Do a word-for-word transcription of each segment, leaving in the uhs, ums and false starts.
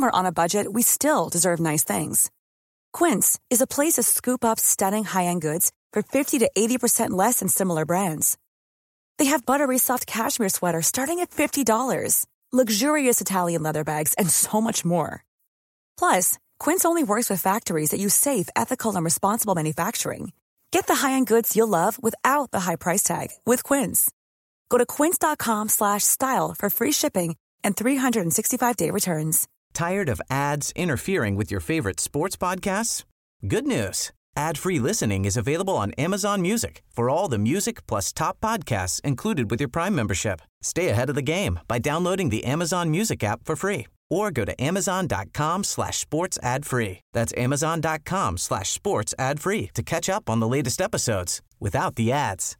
we're on a budget, we still deserve nice things. Quince is a place to scoop up stunning high-end goods for fifty to eighty percent less than similar brands. They have buttery soft cashmere sweaters starting at fifty dollars, luxurious Italian leather bags, and so much more. Plus, Quince only works with factories that use safe, ethical, and responsible manufacturing. Get the high-end goods you'll love without the high price tag with Quince. Go to quince.com slash style for free shipping and three sixty-five day returns. Tired of ads interfering with your favorite sports podcasts? Good news. Ad-free listening is available on Amazon Music for all the music plus top podcasts included with your Prime membership. Stay ahead of the game by downloading the Amazon Music app for free or go to amazon.com slash sports ad free. That's amazon.com slash sports ad free to catch up on the latest episodes without the ads.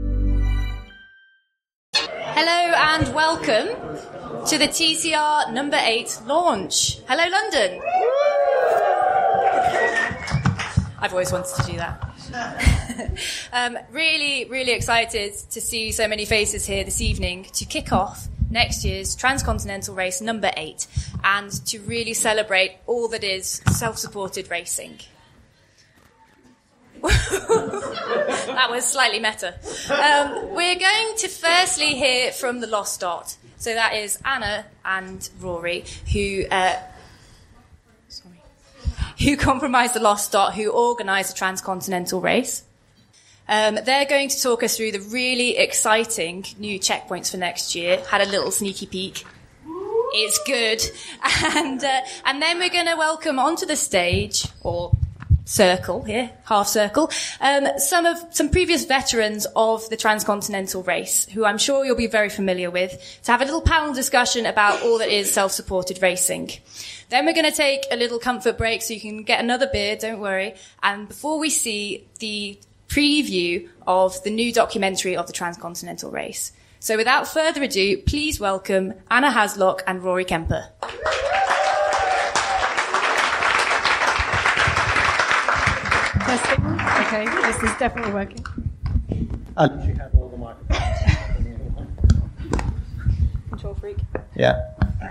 Hello and welcome to the T C R number eight launch. Hello, London. I've always wanted to do that. um, really, really excited to see so many faces here this evening to kick off next year's Transcontinental Race number eight and to really celebrate all that is self-supported racing. That was slightly meta. Um, we're going to firstly hear from the Lost Dot. So that is Anna and Rory, who uh, sorry, who compromised the Lost Dot, who organised the Transcontinental Race. Um, they're going to talk us through the really exciting new checkpoints for next year. Had a little sneaky peek. It's good. And uh, and then we're going to welcome onto the stage, or circle here, half circle, um, some of some previous veterans of the Transcontinental Race, who I'm sure you'll be very familiar with, to have a little panel discussion about all that is self-supported racing. Then we're going to take a little comfort break so you can get another beer, don't worry. And before we see the preview of the new documentary of the Transcontinental Race. So without further ado, please welcome Anna Haslock and Rory Kemper. Testing. Okay, this is definitely working. And you have all the microphones. Control freak. Yeah.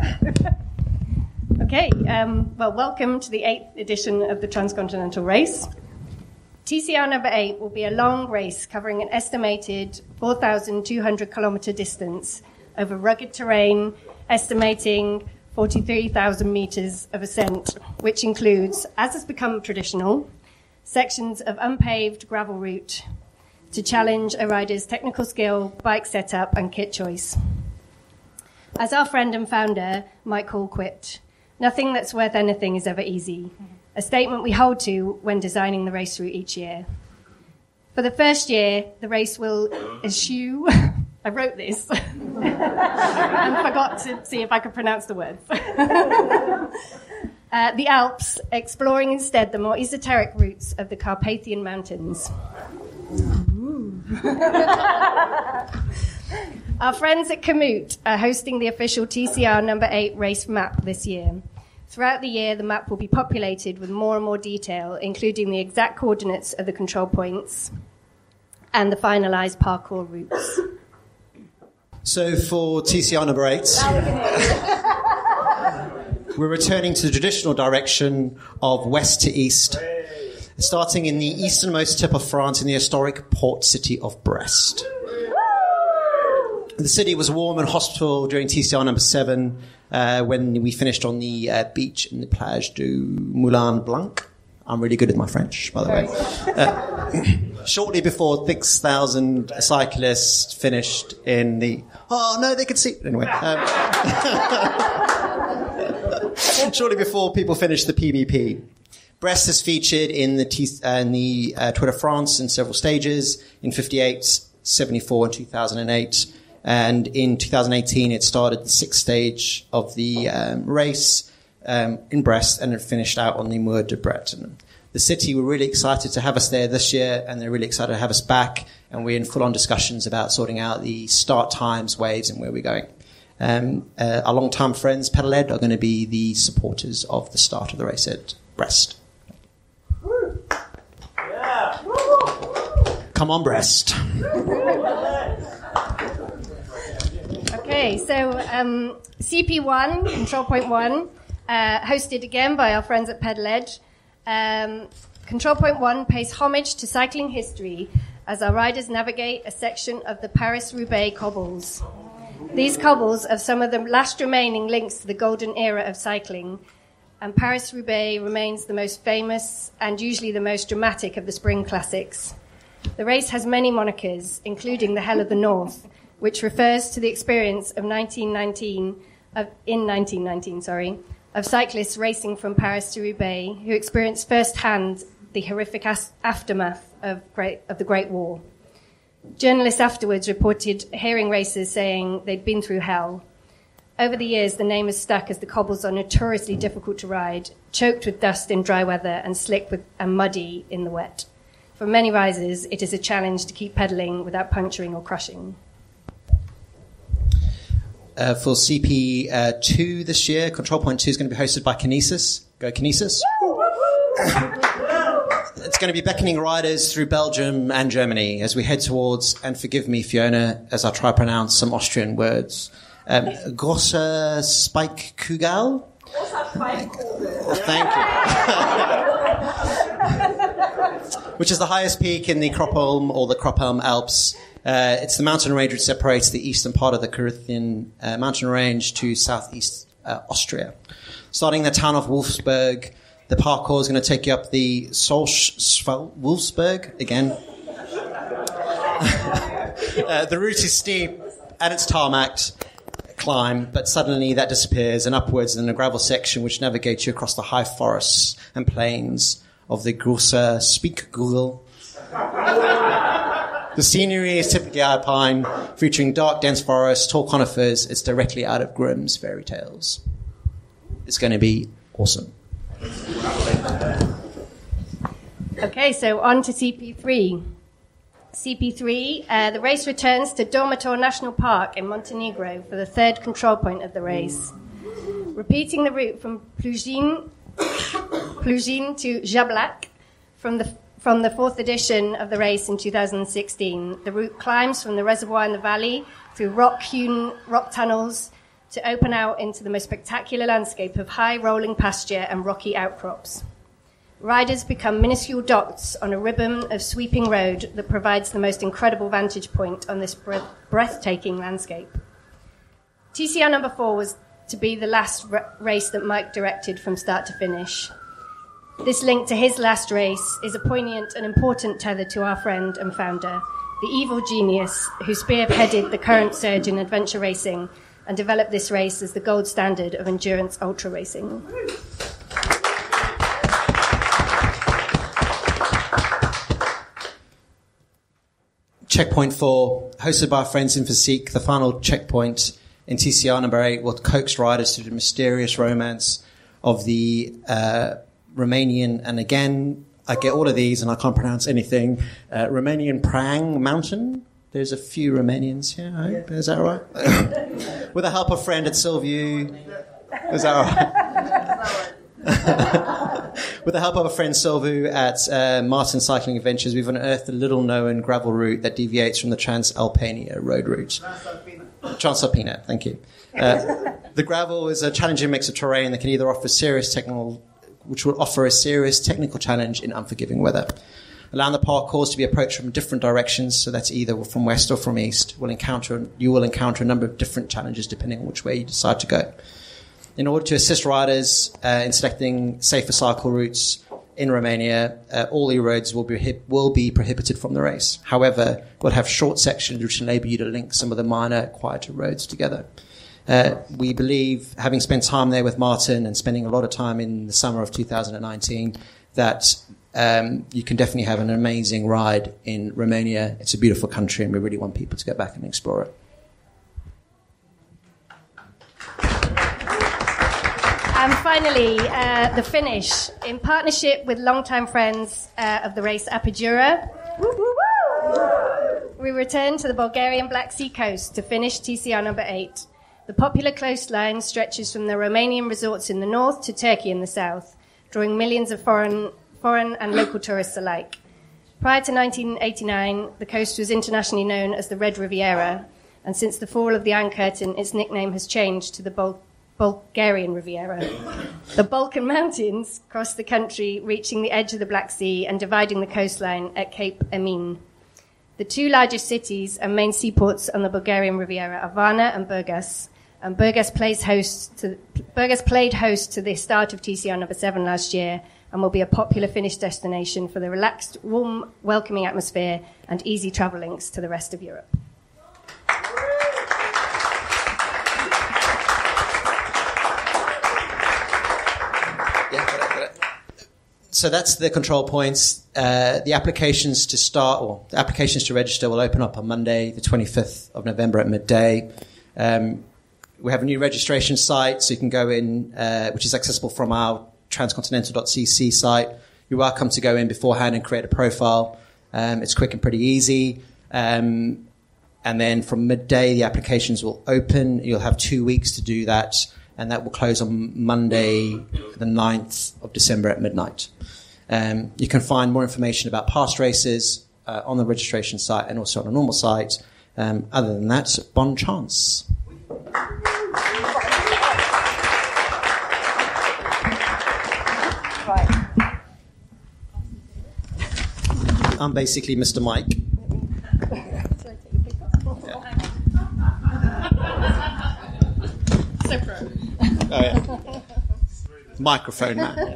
Okay, um, well, welcome to the eighth edition of the Transcontinental Race. T C R number eight will be a long race covering an estimated four thousand two hundred kilometre distance over rugged terrain, estimating forty-three thousand metres of ascent, which includes, as has become traditional, sections of unpaved gravel route to challenge a rider's technical skill, bike setup and kit choice. As our friend and founder, Mike Hall, quipped, "Nothing that's worth anything is ever easy," a statement we hold to when designing the race route each year. For the first year, the race will eschew... I wrote this and forgot to see if I could pronounce the words. Uh, the Alps, exploring instead the more esoteric routes of the Carpathian Mountains. Our friends at Komoot are hosting the official T C R number eight race map this year. Throughout the year, the map will be populated with more and more detail, including the exact coordinates of the control points and the finalised parkour routes. So for T C R number eight... we're returning to the traditional direction of west to east, starting in the easternmost tip of France in the historic port city of Brest. The city was warm and hospitable during T C R number seven uh, when we finished on the uh, beach in the Plage du Moulin Blanc. I'm really good at my French, by the way. Uh, shortly before six thousand cyclists finished in the... Oh, no, they could see... Anyway. Um, shortly before people finished the P B P. Brest is featured in the, T- uh, in the uh, Tour de France in several stages, in fifty-eight, seventy-four and two thousand eight. And in two thousand eighteen, it started the sixth stage of the um, race um, in Brest, and it finished out on the Mur de Breton. The city were really excited to have us there this year, and they're really excited to have us back, and we're in full-on discussions about sorting out the start times, waves, and where we're going. Um, uh, our long-time friends, Pedal Ed, are going to be the supporters of the start of the race at Brest. Yeah. Come on, Brest. Okay, so um, C P one, control point one, uh, hosted again by our friends at Pedal Edge. Um, Control Point One pays homage to cycling history as our riders navigate a section of the Paris-Roubaix cobbles. These cobbles are some of the last remaining links to the golden era of cycling, and Paris-Roubaix remains the most famous and usually the most dramatic of the spring classics. The race has many monikers, including the Hell of the North, which refers to the experience of nineteen nineteen, of, in nineteen nineteen, sorry, of cyclists racing from Paris to Roubaix who experienced firsthand the horrific as- aftermath of, great, of the Great War. Journalists afterwards reported hearing racers saying they'd been through hell. Over the years, the name has stuck as the cobbles are notoriously difficult to ride, choked with dust in dry weather and slick with, and muddy in the wet. For many riders, it is a challenge to keep pedalling without puncturing or crushing. Uh, for C P two this year, Control Point two is going to be hosted by Kinesis. Go Kinesis. It's going to be beckoning riders through Belgium and Germany as we head towards, and forgive me, Fiona, as I try to pronounce some Austrian words, um, Großer Speichkugel. Thank you. Which is the highest peak in the Kropelm or the Kropelm Alps. Uh, it's the mountain range which separates the eastern part of the Carinthian uh, mountain range to southeast uh, Austria. Starting in the town of Wolfsburg, the parkour is going to take you up the Solsch Wolfsburg again. uh, the route is steep and it's tarmacked climb, but suddenly that disappears and upwards in a gravel section which navigates you across the high forests and plains of the Großer Speichkugel. The scenery is typically alpine, featuring dark, dense forests, tall conifers. It's directly out of Grimm's fairy tales. It's going to be awesome. Okay, so on to C P three. C P three, uh, the race returns to Dormitor National Park in Montenegro for the third control point of the race. Repeating the route from Plugin, Plugin to Jablac from the From the fourth edition of the race in two thousand sixteen, the route climbs from the reservoir in the valley through rock-hewn rock tunnels to open out into the most spectacular landscape of high rolling pasture and rocky outcrops. Riders become minuscule dots on a ribbon of sweeping road that provides the most incredible vantage point on this breath- breathtaking landscape. T C R number four was to be the last r- race that Mike directed from start to finish. This link to his last race is a poignant and important tether to our friend and founder, the evil genius who spearheaded the current surge in adventure racing and developed this race as the gold standard of endurance ultra racing. Checkpoint four, hosted by our friends in Physique, the final checkpoint in T C R number eight will coax riders through the mysterious romance of the uh, Romanian, and again, I get all of these and I can't pronounce anything, uh, Romanian Prang Mountain. There's a few Romanians here, I hope. Yeah. Is that right? With the help of friend at Silview. Is that right? With the help of a friend Silview at uh, Martin Cycling Adventures, we've unearthed a little-known gravel route that deviates from the Transalpina road route. Transalpina. Transalpina, thank you. Uh, the gravel is a challenging mix of terrain that can either offer serious technical which will offer a serious technical challenge in unforgiving weather. Allowing the parkours to be approached from different directions, so that's either from west or from east, will encounter, you will encounter a number of different challenges depending on which way you decide to go. In order to assist riders uh, in selecting safer cycle routes in Romania, uh, all e-roads will be, will be prohibited from the race. However, we'll have short sections which enable you to link some of the minor, quieter roads together. Uh, we believe, having spent time there with Martin and spending a lot of time in the summer of two thousand nineteen, that um, you can definitely have an amazing ride in Romania. It's a beautiful country and we really want people to go back and explore it. And finally, uh, the finish. In partnership with longtime friends uh, of the race Apidura, we return to the Bulgarian Black Sea coast to finish T C R number eight. The popular coastline stretches from the Romanian resorts in the north to Turkey in the south, drawing millions of foreign, foreign and local tourists alike. Prior to nineteen eighty-nine, the coast was internationally known as the Red Riviera, and since the fall of the Iron Curtain, its nickname has changed to the Bul- Bulgarian Riviera. The Balkan Mountains cross the country, reaching the edge of the Black Sea and dividing the coastline at Cape Emin. The two largest cities and main seaports on the Bulgarian Riviera are Varna and Burgas. And Burgas plays host to Burgas played host to the start of T C R number seven last year, and will be a popular Finnish destination for the relaxed, warm, welcoming atmosphere and easy travel links to the rest of Europe. So that's the control points. Uh, the applications to start, or the applications to register will open up on Monday, the twenty-fifth of November at midday. Um, we have a new registration site, so you can go in, uh, which is accessible from our transcontinental dot c c site. You're welcome to go in beforehand and create a profile. Um, it's quick and pretty easy. Um, and then from midday, the applications will open. You'll have two weeks to do that, and that will close on Monday, the ninth of December at midnight. Um, you can find more information about past races uh, on the registration site and also on the normal site. Um, other than that, bon chance. Right. I'm basically Mister Mike. So pro. Oh, yeah. Microphone man. Yeah.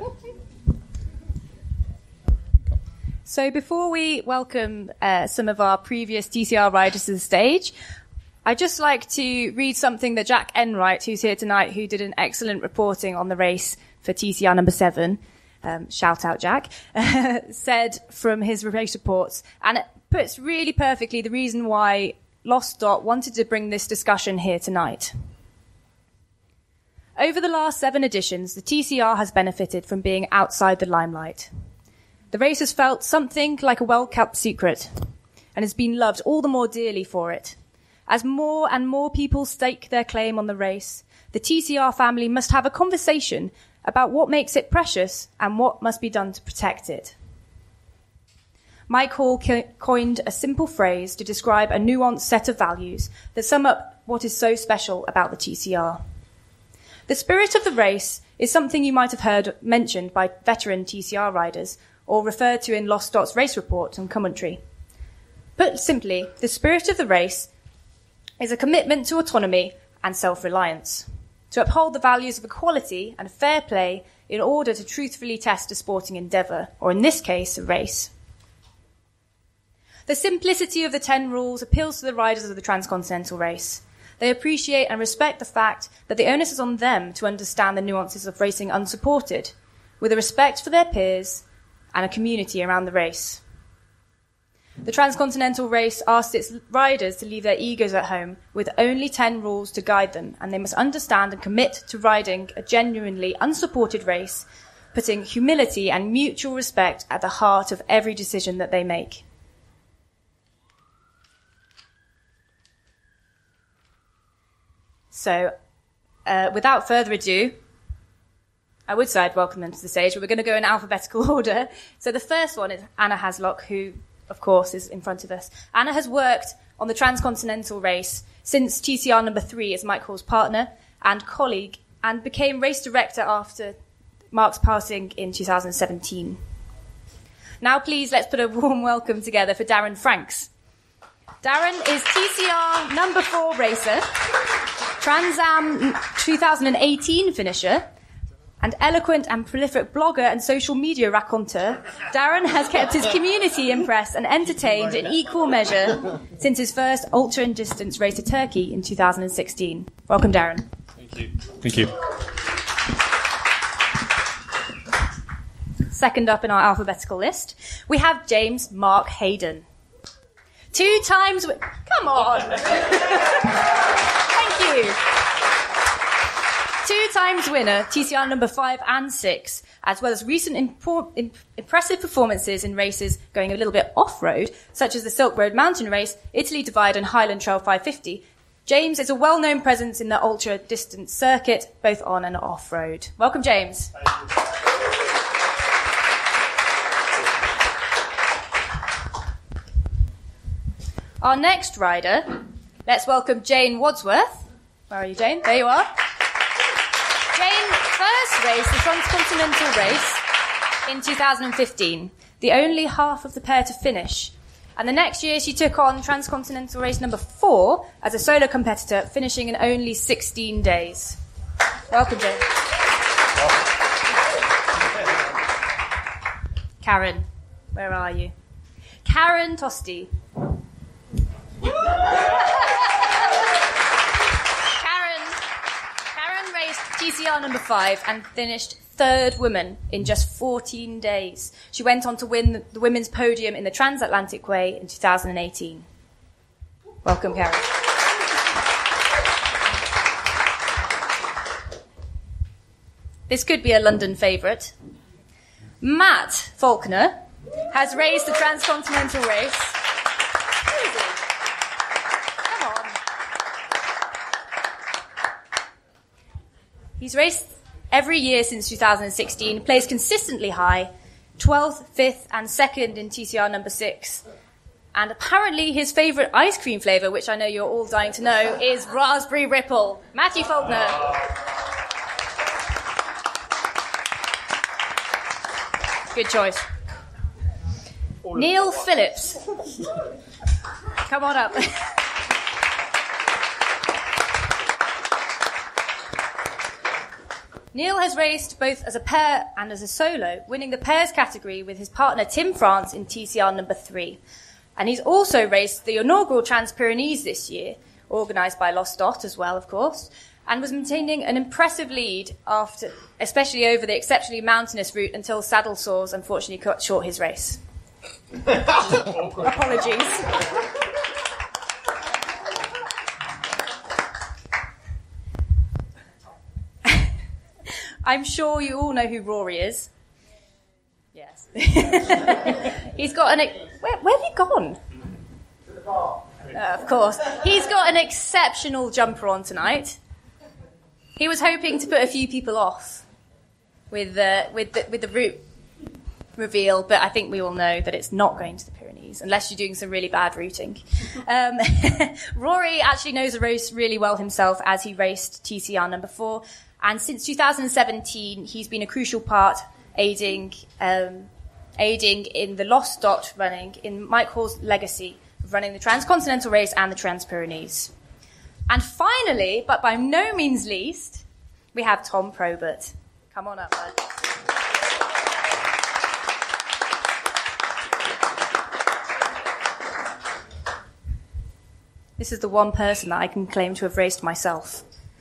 So before we welcome uh, some of our previous T C R riders to the stage, I'd just like to read something that Jack Enright, who's here tonight, who did an excellent reporting on the race for T C R number seven, um, shout out Jack, said from his race reports. And it puts really perfectly the reason why Lost Dot wanted to bring this discussion here tonight. Over the last seven editions, the T C R has benefited from being outside the limelight. The race has felt something like a well-kept secret and has been loved all the more dearly for it. As more and more people stake their claim on the race, the T C R family must have a conversation about what makes it precious and what must be done to protect it. Mike Hall co- coined a simple phrase to describe a nuanced set of values that sum up what is so special about the T C R. The spirit of the race is something you might have heard mentioned by veteran T C R riders or referred to in Lost Dot's race report and commentary. Put simply, the spirit of the race is a commitment to autonomy and self-reliance, to uphold the values of equality and fair play in order to truthfully test a sporting endeavour, or in this case, a race. The simplicity of the ten rules appeals to the riders of the transcontinental race. They appreciate and respect the fact that the onus is on them to understand the nuances of racing unsupported, with a respect for their peers and a community around the race. The transcontinental race asks its riders to leave their egos at home with only ten rules to guide them, and they must understand and commit to riding a genuinely unsupported race, putting humility and mutual respect at the heart of every decision that they make. So, uh, without further ado, I would say I'd welcome them to the stage, but we're going to go in alphabetical order. So the first one is Anna Haslock, who, of course, is in front of us. Anna has worked on the transcontinental race since T C R number three as Mike Hall's partner and colleague, and became race director after Mark's passing in two thousand seventeen. Now, please, let's put a warm welcome together for Darren Franks. Darren is T C R number four racer, Trans Am twenty eighteen finisher, and eloquent and prolific blogger and social media raconteur. Darren has kept his community impressed and entertained in equal measure since his first ultra and distance race to Turkey in two thousand sixteen. Welcome, Darren. Thank you. Thank you. Second up in our alphabetical list, we have James Mark Hayden. Two times... Wi- Come on! Thank you. Two times winner, T C R number five and six, as well as recent impo- imp- impressive performances in races going a little bit off-road, such as the Silk Road Mountain Race, Italy Divide and Highland Trail five fifty. James is a well-known presence in the ultra-distance circuit, both on and off-road. Welcome, James. Our next rider, let's welcome Jane Wadsworth. Where are you, Jane? There you are. race the Transcontinental Race in two thousand fifteen, the only half of the pair to finish. And the next year she took on Transcontinental Race number four as a solo competitor, finishing in only sixteen days. Welcome, Jane. Karen, where are you? Karen Tosti. Karen, Karen raced T C R number five and finished third woman in just fourteen days. She went on to win the women's podium in the Transatlantic Way in two thousand eighteen. Welcome, Karen. This could be a London favourite. Matt Faulkner has raced the Transcontinental Race. Who is he? Come on. He's raced every year since two thousand sixteen, plays consistently high, twelfth, fifth and second in T C R number six. And apparently his favourite ice cream flavour, which I know you're all dying to know, is Raspberry Ripple. Matthew Faulkner. Good choice. Neil Phillips. Come on up. Neil has raced both as a pair and as a solo, winning the pairs category with his partner Tim France in T C R number three. And he's also raced the inaugural Trans-Pyrenees this year, organised by Lost Dot as well, of course, and was maintaining an impressive lead after, especially over the exceptionally mountainous route until saddle sores unfortunately cut short his race. Apologies. I'm sure you all know who Rory is. Yes. He's got an... Where, where have you gone? To the bar. Uh, of course. He's got an exceptional jumper on tonight. He was hoping to put a few people off with, uh, with, the, with the route reveal, but I think we all know that it's not going to the Pyrenees, unless you're doing some really bad routing. Um, Rory actually knows the race really well himself, as he raced T C R number four, and since two thousand seventeen, he's been a crucial part aiding um, aiding in the Lost Dot running, in Mike Hall's legacy of running the Transcontinental Race and the Trans-Pyrenees. And finally, but by no means least, we have Tom Probert. Come on up, bud. This is the one person that I can claim to have raced myself.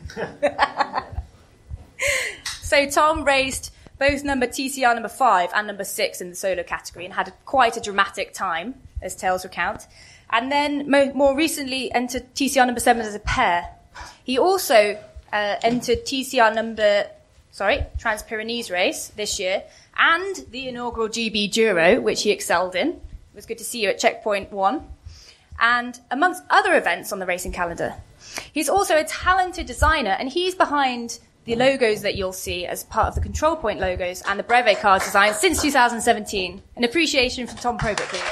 So Tom raced both number T C R number five and number six in the solo category and had a, quite a dramatic time, as tales recount. And then mo- more recently entered T C R number seven as a pair. He also uh, entered T C R number, sorry, Trans-Pyrenees race this year, and the inaugural G B Duro, which he excelled in. It was good to see you at checkpoint one. And amongst other events on the racing calendar. He's also a talented designer, and he's behind the logos that you'll see as part of the Control Point logos and the Brevet card design since two thousand seventeen. An appreciation from Tom Probert, please.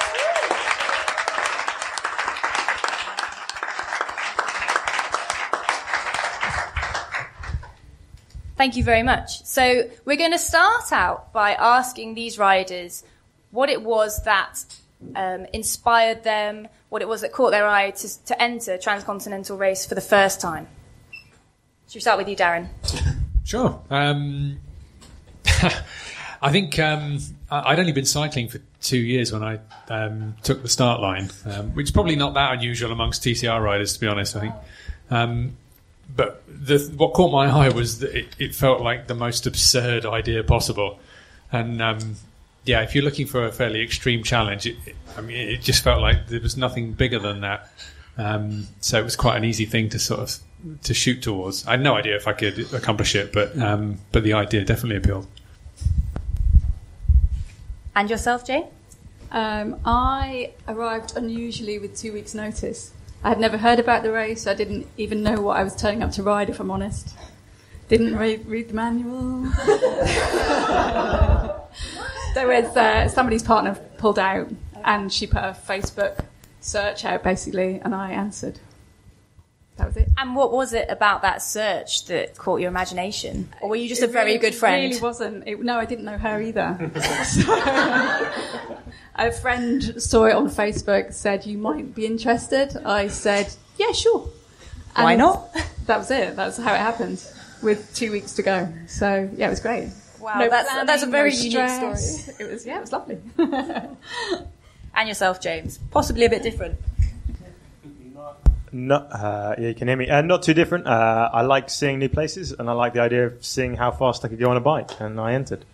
Thank you very much. So we're going to start out by asking these riders what it was that um, inspired them, what it was that caught their eye to, to enter Transcontinental Race for the first time. Should we start with you, Darren? Sure. Um, I think um, I'd only been cycling for two years when I um, took the start line, um, which is probably not that unusual amongst T C R riders, to be honest, I think. Um, but the, what caught my eye was that it, it felt like the most absurd idea possible. And um, yeah, if you're looking for a fairly extreme challenge, it, it, I mean, it just felt like there was nothing bigger than that. Um, so it was quite an easy thing to sort of to shoot towards. I had no idea if I could accomplish it, but um, but the idea definitely appealed. And yourself, Jane? Um, I arrived unusually with two weeks' notice. I had never heard about the race. I didn't even know what I was turning up to ride, if I'm honest. Didn't read, read the manual. There was uh, somebody's partner pulled out, and she put a Facebook search out, basically, and I answered. That was it. And what was it about that search that caught your imagination? Or were you just it a very really, good friend? It really wasn't. It, no, I didn't know her either. So, a friend saw it on Facebook, said, you might be interested. I said, yeah, sure. And why not? That was it. That's how it happened, with two weeks to go. So, yeah, it was great. Wow, no that's, planning, that's a very no unique stress. story. It was, yeah, it was lovely. And yourself, James? Possibly a bit different. Not, uh, yeah, you can hear me. Uh, not too different. Uh, I like seeing new places, and I like the idea of seeing how fast I could go on a bike, and I entered.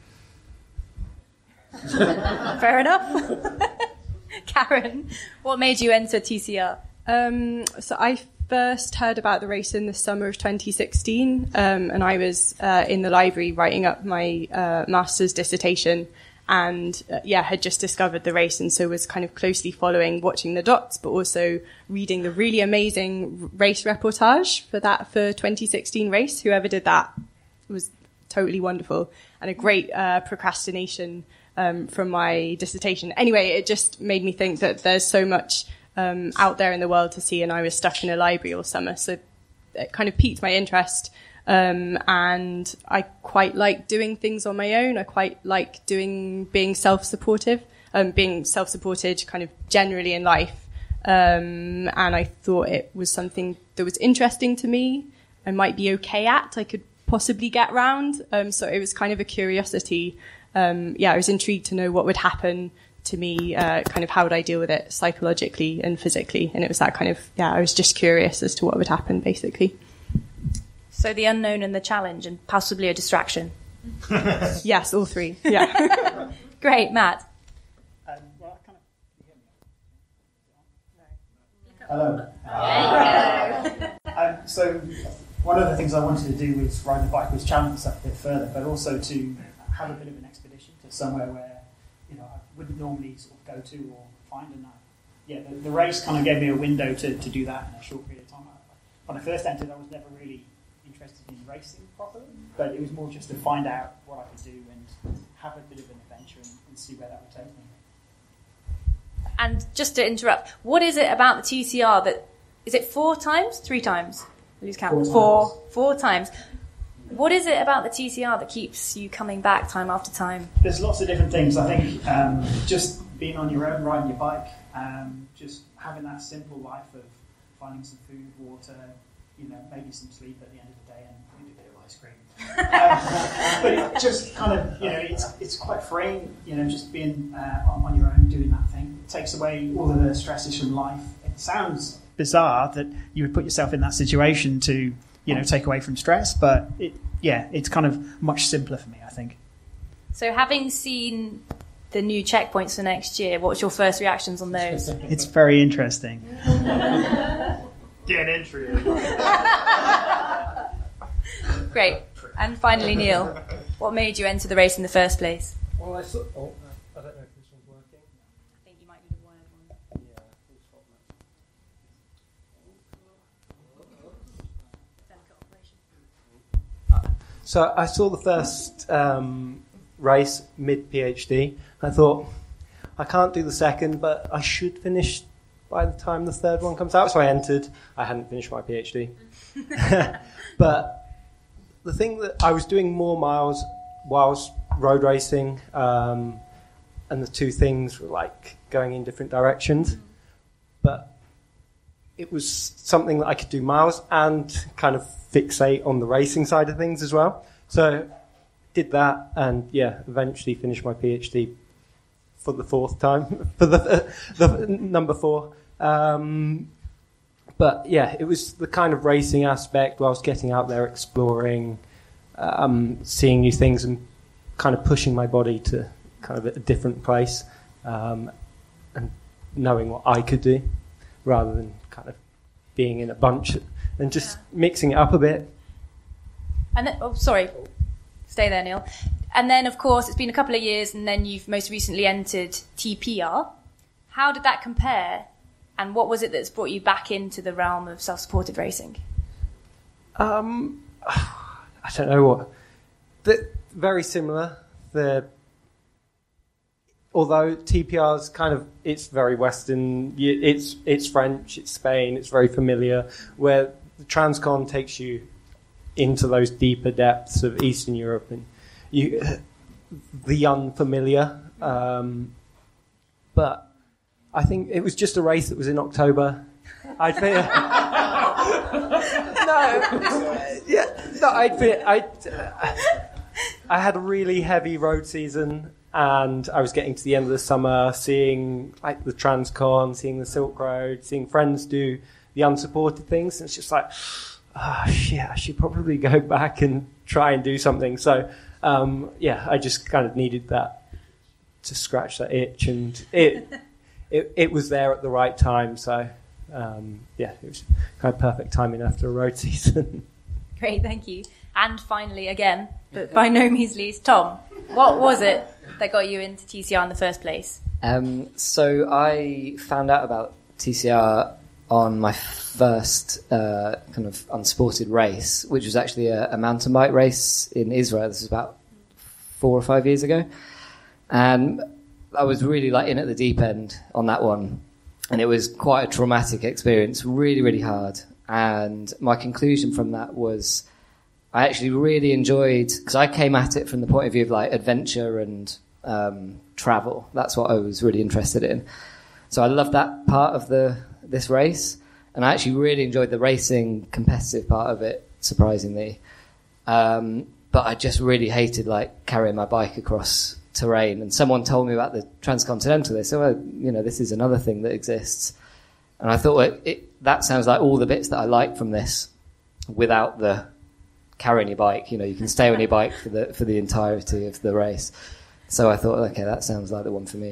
Fair enough. Karen, what made you enter T C R? Um, so I first heard about the race in the summer of twenty sixteen, um, and I was uh, in the library writing up my uh, master's dissertation, and uh, yeah, had just discovered the race, and so was kind of closely following, watching the dots, but also reading the really amazing race reportage for that for twenty sixteen race. Whoever did that was totally wonderful, and a great uh, procrastination um, from my dissertation. Anyway, it just made me think that there's so much um, out there in the world to see, and I was stuck in a library all summer, so it kind of piqued my interest. Um, and I quite like doing things on my own. I quite like doing, being self-supportive, um, being self-supported kind of generally in life. Um, and I thought it was something that was interesting to me. I might be okay at, I could possibly get round. Um, so it was kind of a curiosity. Um, yeah, I was intrigued to know what would happen to me, uh, kind of how would I deal with it psychologically and physically. And it was that kind of, yeah, I was just curious as to what would happen, basically. So the unknown and the challenge and possibly a distraction. Yes, all three. Yeah. Great, Matt. Um, well, I kind of... Hello. Um, so one of the things I wanted to do with riding the bike was challenge myself a bit further, but also to have a bit of an expedition to somewhere where, you know, I wouldn't normally sort of go to or find. And I, yeah, the, the race kind of gave me a window to, to do that in a short period of time. When I first entered, I was never really interested in racing properly, but it was more just to find out what I could do and have a bit of an adventure and, and see where that would take me. And just to interrupt, what is it about the T C R that, is it four times? Three times? Lose count. Four Four. times. Four times. What is it about the T C R that keeps you coming back time after time? There's lots of different things. I think um, just being on your own, riding your bike, um, just having that simple life of finding some food, water, you know, maybe some sleep at the end of the day, and maybe a bit of ice cream. um, but it just kind of, you know, it's it's quite freeing, you know, just being uh, on, on your own, doing that thing. It takes away all of the stresses from life. It sounds bizarre that you would put yourself in that situation to, you know, take away from stress, but it, yeah, it's kind of much simpler for me, I think. So having seen the new checkpoints for next year, what's your first reactions on those? It's very interesting. Get an entry. Great. And finally, Neil, what made you enter the race in the first place? Well, I saw. Oh, I don't know if this one's working. I think you might need a wired one. Yeah, full stop now. So I saw the first um, race mid PhD. I thought I can't do the second, but I should finish by the time the third one comes out. So I entered. I hadn't finished my PhD, but the thing that I was doing more miles whilst road racing, um, and the two things were like going in different directions. But it was something that I could do miles and kind of fixate on the racing side of things as well. So did that, and yeah, eventually finished my PhD for the fourth time, for the uh, the number four. Um, but yeah, it was the kind of racing aspect where I was getting out there, exploring, um, seeing new things, and kind of pushing my body to kind of a different place, um, and knowing what I could do, rather than kind of being in a bunch and just yeah. mixing it up a bit. And then, oh, sorry, stay there, Neil. And then, of course, it's been a couple of years, and then you've most recently entered T P R. How did that compare? And what was it that's brought you back into the realm of self-supported racing? Um, I don't know what. The, very similar. The although T P R is kind of, it's very Western. It's it's French. It's Spain. It's very familiar. Where the Transcon takes you into those deeper depths of Eastern Europe and you, the unfamiliar. Um, but I think it was just a race that was in October. I'd feel no, yeah, no, I'd feel I. I had a really heavy road season, and I was getting to the end of the summer, seeing like the Transcon, seeing the Silk Road, seeing friends do the unsupported things, and it's just like, oh shit, I should probably go back and try and do something. So, um, yeah, I just kind of needed that to scratch that itch, and it it, it was there at the right time. So, um, yeah, it was kind of perfect timing after a road season. Great, thank you. And finally, again, but by no means least, Tom, what was it that got you into T C R in the first place? Um, so I found out about T C R on my first uh, kind of unsported race, which was actually a, a mountain bike race in Israel. This was about four or five years ago. And I was really like in at the deep end on that one. And it was quite a traumatic experience, really, really hard. And my conclusion from that was I actually really enjoyed, because I came at it from the point of view of like adventure and um, travel. That's what I was really interested in. So I loved that part of the this race, and I actually really enjoyed the racing competitive part of it, surprisingly. Um, but I just really hated like carrying my bike across terrain. And someone told me about the Transcontinental. They said, well, you know, this is another thing that exists. And I thought, well, it, that sounds like all the bits that I like from this without the carrying your bike. You know, you can stay on your bike for the for the entirety of the race. So I thought, okay, that sounds like the one for me.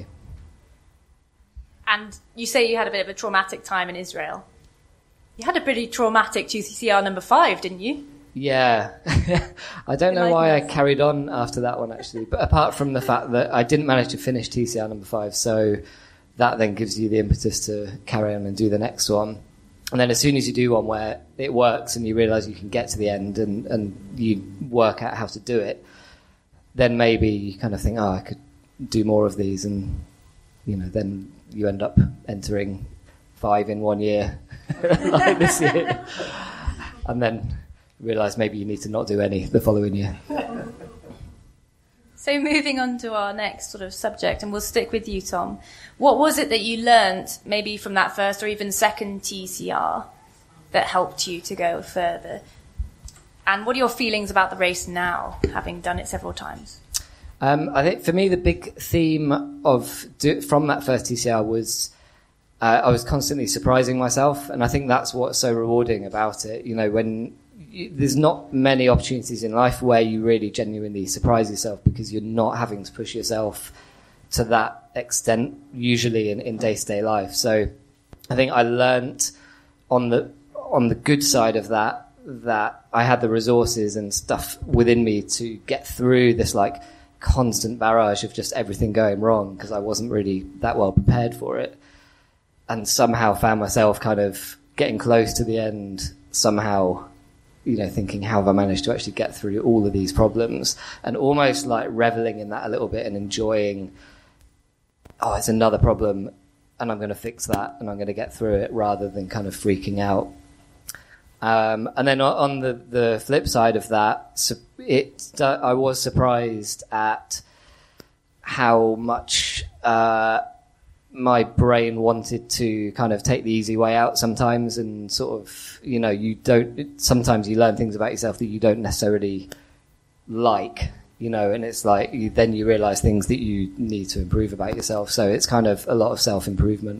And you say you had a bit of a traumatic time in Israel. You had a pretty traumatic T C R number five, didn't you? Yeah. I don't know why I carried on after that one, actually. But apart from the fact that I didn't manage to finish T C R number five, so that then gives you the impetus to carry on and do the next one. And then as soon as you do one where it works and you realise you can get to the end and, and you work out how to do it, then maybe you kind of think, oh, I could do more of these. And, you know, then you end up entering five in one year, like this year. And then realise maybe you need to not do any the following year. So moving on to our next sort of subject, and we'll stick with you, Tom. What was it that you learnt, maybe from that first or even second T C R, that helped you to go further? And what are your feelings about the race now, having done it several times? Um, I think for me, the big theme of do, from that first T C R was uh, I was constantly surprising myself, and I think that's what's so rewarding about it. You know, when you, there's not many opportunities in life where you really genuinely surprise yourself because you're not having to push yourself to that extent, usually in, in day-to-day life. So I think I learnt on the on the good side of that that I had the resources and stuff within me to get through this like constant barrage of just everything going wrong because I wasn't really that well prepared for it, and somehow found myself kind of getting close to the end, somehow, you know, thinking, how have I managed to actually get through all of these problems, and almost like reveling in that a little bit and enjoying, oh, it's another problem and I'm going to fix that and I'm going to get through it, rather than kind of freaking out. Um, and then on the, the flip side of that, it, uh, I was surprised at how much uh, my brain wanted to kind of take the easy way out sometimes, and sort of, you know, you don't, sometimes you learn things about yourself that you don't necessarily like, you know, and it's like, you, then you realise things that you need to improve about yourself. So it's kind of a lot of self-improvement.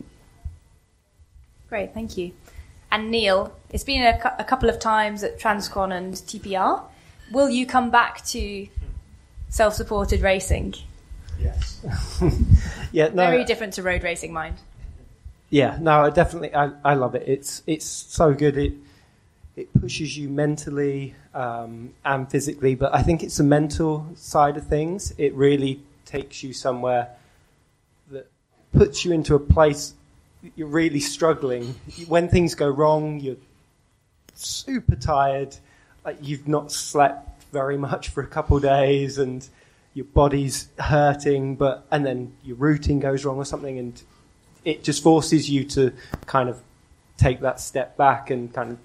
Great, thank you. And Neil, it's been a, cu- a couple of times at Transcon and T P R. Will you come back to self-supported racing? Yes. yeah, no, Very different to road racing, mind. Yeah, no, I definitely, I, I love it. It's it's so good. It it pushes you mentally um, and physically, but I think it's the mental side of things. It really takes you somewhere that puts you into a place you're really struggling. When things go wrong, you're super tired. Like, you've not slept very much for a couple of days, and your body's hurting. But and then your routine goes wrong or something, and it just forces you to kind of take that step back and kind of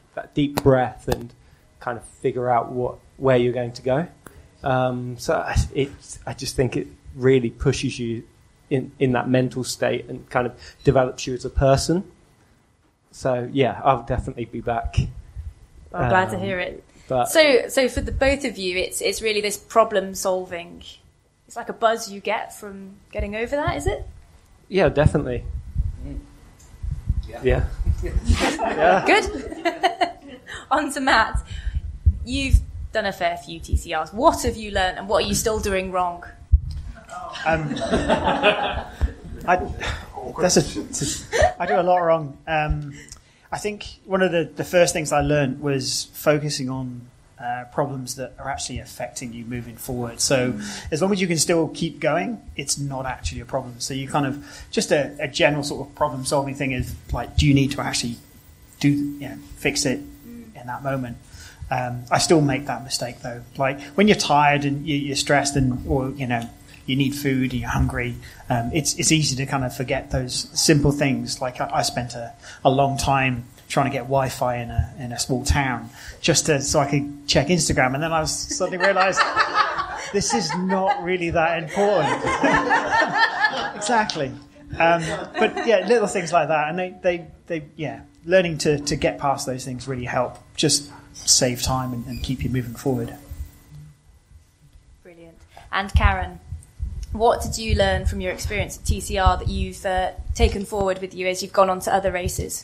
that deep breath and kind of figure out what where you're going to go. Um, so I, it, I just think it really pushes you in, in that mental state and kind of develops you as a person. So yeah, I'll definitely be back. I'm um, glad to hear it. But so, so for the both of you, it's it's really this problem solving. It's like a buzz you get from getting over that, is it? Yeah, definitely. Yeah. Yeah. Yeah. Good. On to Matt. You've done a fair few T C Rs. What have you learned, and what are you still doing wrong? Um, I, that's a, I do a lot wrong. Um, I think one of the, the first things I learned was focusing on uh, problems that are actually affecting you moving forward. So as long as you can still keep going, it's not actually a problem. So you kind of, just a, a general sort of problem solving thing is like, do you need to actually do, you know, fix it in that moment? Um, I still make that mistake though. Like when you're tired and you, you're stressed and, or, you know, you need food and you're hungry, um, it's it's easy to kind of forget those simple things. Like I, I spent a, a long time trying to get Wi-Fi in a in a small town just to so I could check Instagram, and then I was suddenly realised this is not really that important. Exactly. Um, but yeah, little things like that, and they, they, they yeah, learning to, to get past those things really help. Just save time and, and keep you moving forward. Brilliant. And Karen, what did you learn from your experience at T C R that you've uh, taken forward with you as you've gone on to other races?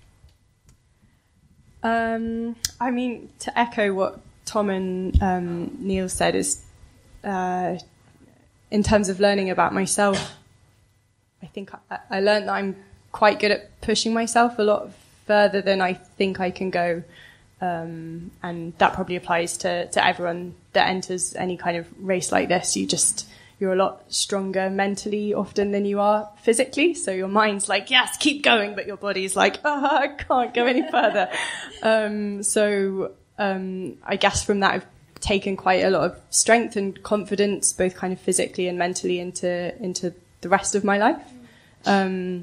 Um, I mean, to echo what Tom and um, Neil said, is uh, in terms of learning about myself, I think I, I learned that I'm quite good at pushing myself a lot further than I think I can go. Um, and that probably applies to, to everyone that enters any kind of race like this. You just, you're a lot stronger mentally often than you are physically. So your mind's like, yes, keep going. But your body's like, oh, I can't go any further. um, so um, I guess from that, I've taken quite a lot of strength and confidence, both kind of physically and mentally, into into the rest of my life. Um,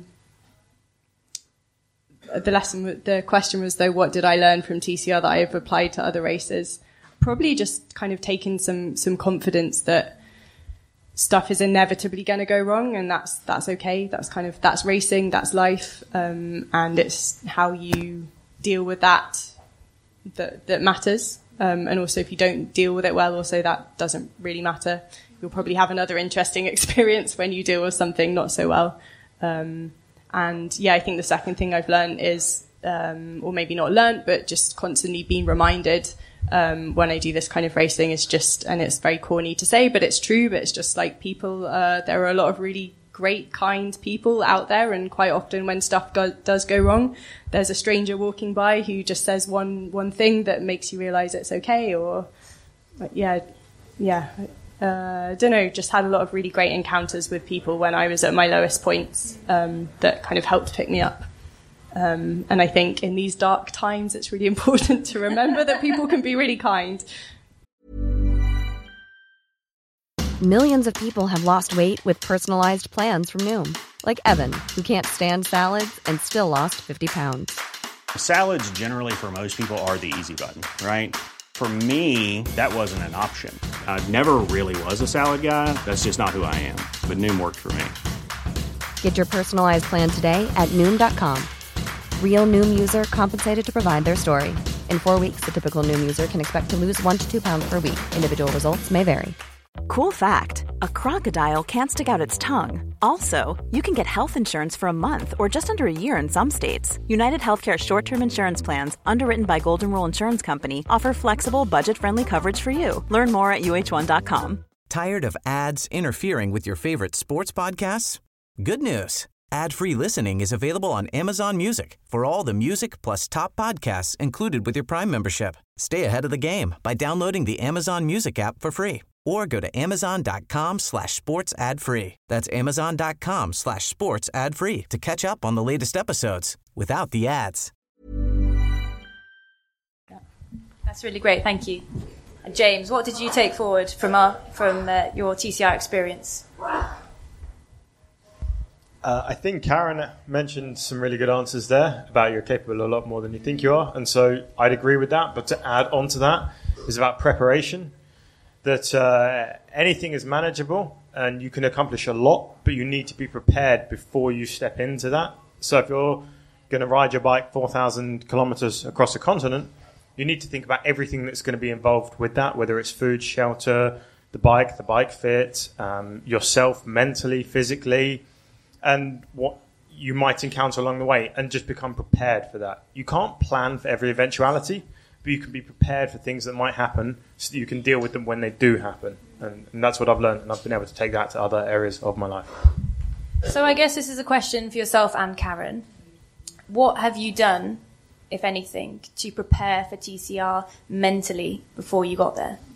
the lesson, the question was though, what did I learn from T C R that I have applied to other races? Probably just kind of taking some some confidence that stuff is inevitably going to go wrong, and that's that's okay. That's kind of that's racing, that's life, um, and it's how you deal with that that that matters. Um, and also, if you don't deal with it well, also that doesn't really matter. You'll probably have another interesting experience when you deal with something not so well. Um, and yeah, I think the second thing I've learned is, um, or maybe not learned, but just constantly being reminded um, when I do this kind of racing is just, and it's very corny to say, but it's true, but it's just like people, uh, there are a lot of really great, kind people out there, and quite often when stuff go, does go wrong, there's a stranger walking by who just says one one thing that makes you realise it's okay, or yeah, yeah. Uh, I don't know, just had a lot of really great encounters with people when I was at my lowest points um, that kind of helped pick me up. Um, and I think in these dark times, it's really important to remember that people can be really kind. Millions of people have lost weight with personalized plans from Noom. Like Evan, who can't stand salads and still lost fifty pounds. Salads generally for most people are the easy button, right? For me, that wasn't an option. I never really was a salad guy. That's just not who I am. But Noom worked for me. Get your personalized plan today at Noom dot com. Real Noom user compensated to provide their story. In four weeks, the typical Noom user can expect to lose one to two pounds per week. Individual results may vary. Cool fact, a crocodile can't stick out its tongue. Also, you can get health insurance for a month or just under a year in some states. United Healthcare short-term insurance plans, underwritten by Golden Rule Insurance Company, offer flexible, budget-friendly coverage for you. Learn more at U H one dot com. Tired of ads interfering with your favorite sports podcasts? Good news. Ad-free listening is available on Amazon Music for all the music plus top podcasts included with your Prime membership. Stay ahead of the game by downloading the Amazon Music app for free. Or go to amazon.com slash sports ad free. That's amazon.com slash sports ad free to catch up on the latest episodes without the ads. That's really great, thank you. And James, what did you take forward from our, from uh, your T C R experience? Uh, I think Karen mentioned some really good answers there about you're capable of a lot more than you think you are. And so I'd agree with that. But to add on to that is about preparation, that uh, anything is manageable and you can accomplish a lot, but you need to be prepared before you step into that. So if you're going to ride your bike four thousand kilometers across a continent, you need to think about everything that's going to be involved with that, whether it's food, shelter, the bike, the bike fit, um, yourself mentally, physically, and what you might encounter along the way, and just become prepared for that. You can't plan for every eventuality, but you can be prepared for things that might happen so that you can deal with them when they do happen. And, and that's what I've learned, and I've been able to take that to other areas of my life. So I guess this is a question for yourself and Karen. What have you done, if anything, to prepare for T C R mentally before you got there?